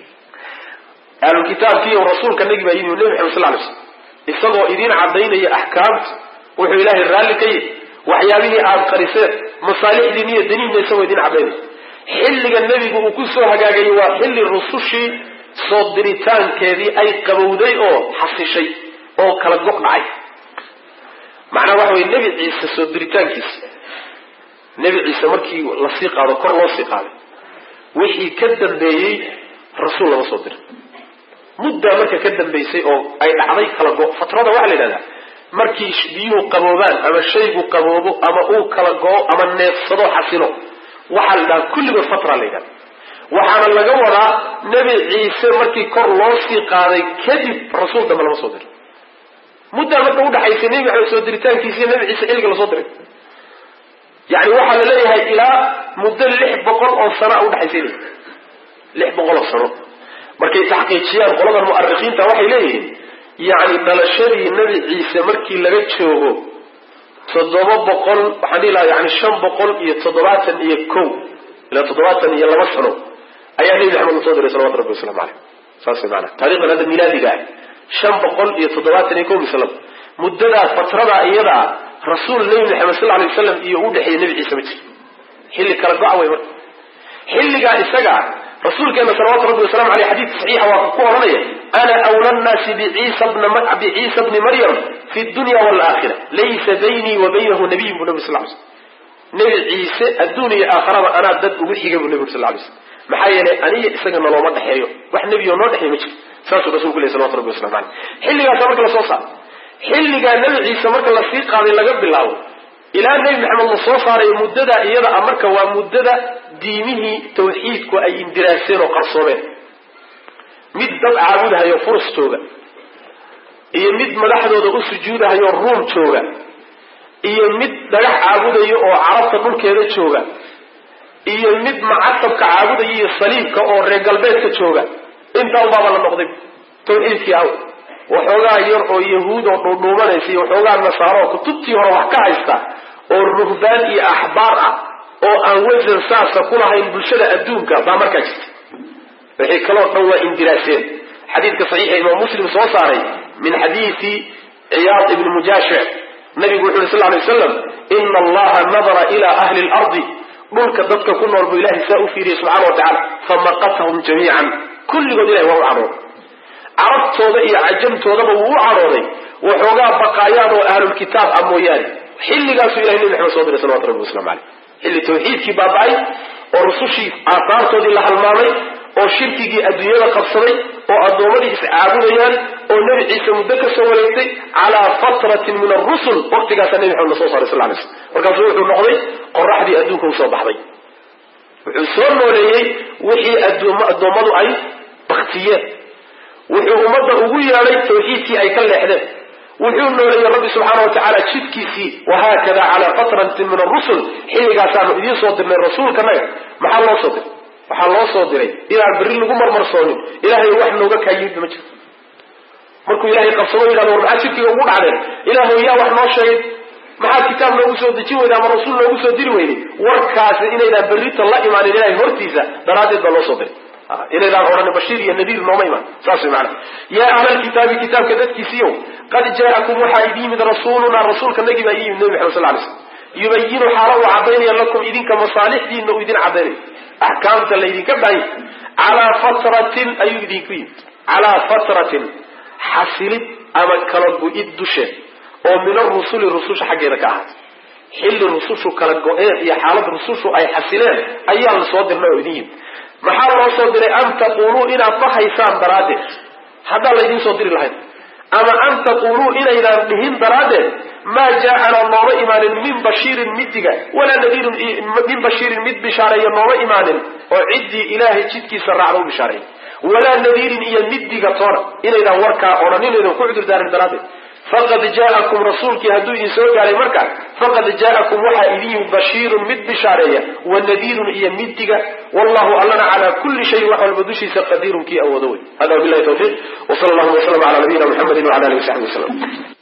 أهل الكتاب فيه ورسول كان نجب أيين والنبي محمد صلى الله عليه وسلم إستغوا إذين عبدين هي أحكام وحو إله الرالي كي وحيابه آب قريسات مصالح دينية دينية يسوي دين عبدين حل النبي وكسو هقاقي وحل الرسوشي صدرتان كذي أي قبودي أو حصي شيء أو كالقوق معي معنى وحوي النبي عيسى صدرتان كيس النبي عيسى مركي لصيق هذا كر لصيق هذا وحي كدن بيي رسول الله صدر مدة مركي كدن بيسي أو أي عليك كالقوق فترة واحدة لنا مركي بيو قبوبان أما الشيء قبوبه أما أو كالقوق أما الناس صدو حسنه وحال دا كل فترة لنا وحال اللقورة نبي عيسى مركي كر لصيق هذا كذب رسول ده ملما صدر مدة مركي وضع عيسى نبي على صدرتان كيسي نبي عيسى إلقى لصدره يعني وحال ليها إلى مدة لح بقول أو سنة وضع عيسى لح بقول أو سنة مركي تحقيق شيئا قلنا المؤرخين توحي ليه يعني دلشري نبي عيسى مركي لغت شوهو صدوبة بقول وحالي يعني شام بقول يتصدرات يكو إلى تضرات يلمسنه أي نبي محمد صدر صلى الله عليه وسلم عليه صلى معنا طريقة هذا الميلادي قاعد شام بقول يتصدرات يكو بسلام مدة فترة أيضا رسول الله محمد صلى الله عليه وسلم يقول حي النبي عيسى متى حل كرجع ويمر حل قاعد يسجع رسول كان صلوات ربي وسلام عليه حديث صحيح وقوة رمية أنا أولى الناس بعيسى ابن مريم في الدنيا والآخرة ليس بيني وبينه نبي صلى الله عليه وسلم نبي عيسى الدنيا آخرة أنا ضد وحي قبل النبي صلى الله عليه وسلم محايا أني سجن الله ما تحييه واحد نبي ونور تحييه مش ساس رسول الله صلوات ربي وسلام عليه حل قاعد صبرك لصوصا حل قاعد نبي عيسى مرك الله فيق هذا اللي قبل الله إلى النبي محمد صلى الله عليه مدة إيضا أمرك ومدة دينه توحيدك أي اندراسين وقرصومين مد دب عابدها يفرس توغا إيه مد مدحدو دو سجودها يروم توغا iyo mid dhagax caabudayo oo carabta dhulkeeda jooga iyo mid macatabka caabudaya iyo saliibka oo reer galbeedka jooga intaa ubaaba la noqday tawxiidkii aw waxoogaa yar oo yahuud oo dhuudhuumanaysa iyo waxoogaa nasaaro oo kutubtii hore wax ka haysta oo ruhbaan iyo axbaar ah oo aan wasan saasa ku lahayn bulshada adduunka baa markaa jirta wixii kaloo dhan waa indiraaseen xadiidka saxiixa imaam muslim soo saaray min xadiidi ciyaad ibni mujaashic nabigu wuxu uri sal lay wasalam ina allaha nadara ila ahli lardi dhulka dadka ku nool buu ilahay saa u fiiriyey subxana wa tacala famaqatahum jamiican kulligood ilahay waa u cadhooday carabtooda iyo cajamtoodaba wuu u cadhooday waxoogaa baqaayaan oo ahlulkitaab ah mooyaane xilligaasuu ilahay nabi maxamed soo diray salawatu rabbi waslamu caleyh xilli tawxiidkii baaba-ay oo rusushii aasaartoodii la halmaamay oo shirkigii adduunyada qabsaday oo addoommadii iscaabudayaan oo nebi ciise muddo ka soo wareegtay calaa fatratin min arusul waqtigaasaa nebi maxamed la soo saaray sal lay slm markaasuu wuxuu noqday qoraxdii adduunka usoo baxday wuxuu soo nooleeyey wixii addoommadu ay baktiyeen wuxuu ummadda ugu yeedhay tawxiidkii ay ka leexdeen wuxuu nooleeyey rabbi subxaana wa tacaala jidkiisii wahaakada calaa fatratin min arusul xilligaasaanu idiin soo dirnay rasuulkanaga maxaa loo soo diray waxaa loo soo diray inaan berri lagu marmarsoonin ilaahay wax nooga kaayidba ma jirto markuu ilaahay qabsado yidhahdo war maxaa jidkiga ugu dhacdeen ilaahu yaa wax noo sheegay maxaad kitaab noogu soo dejin weyday ama rasuul noogu soo diri weyday warkaasi inaydaan berrita la imaanin ilahay hortiisa daraaddeed baa loo soo diray inaydaan odhanin bashiir iyo nadiir nooma imaan saas way macana yaa ahlalkitaabi kitaabka dadkiisiiyow qad jaa-akum waxaa idin yimid rasuulunaa rasuulka nagi baa ii yimid nabi maxamed sal lay slm yubayinu xaala uu caddaynaya lakum idinka masaalixdiina uu idin caddaynaya axkaamta laydinka baayay calaa fatratin ayuu idinku yimid calaa fatratin xasilid ama kala go-id dusheed oo min arusuli rususha xaggeeda ka ahaatay xilli rusushu kala go-een iyo xaalad rusushu ay xasileen ayaa la soo dirnay oo idin yimid maxaa loo soo diray an taquluu inaad dhahaysaan daraaddeed haddaan laydin soo diri lahayn ama an taquluu inaydaan dhihin daraaddeed maa jaa-ana nooma imaanin min bashiirin midiga walaa nadiirin min bashiirin mid bishaareeya nooma imaanin oo ciddii ilaahay jidkiisa raacda u bishaareeya walaa nadiirin iyo midiga toona inaydaan warkaa odhanin inaydan ku cudur daarin daraaddeed faqad jaa-akum rasuulkii hadduu idin soo gaaray markaa faqad jaa-akum waxaa idin yimid bashiirun mid bishaareeya wa nadiirun iyo midiga wallahu allana calaa kulli shayin wax walba dushiisa qadiirun kii awoodo wey hada wabilahi tawfiiq wsala allahuma waslama cala nabiyina muxamedin wala alihi wasaxbi wasalam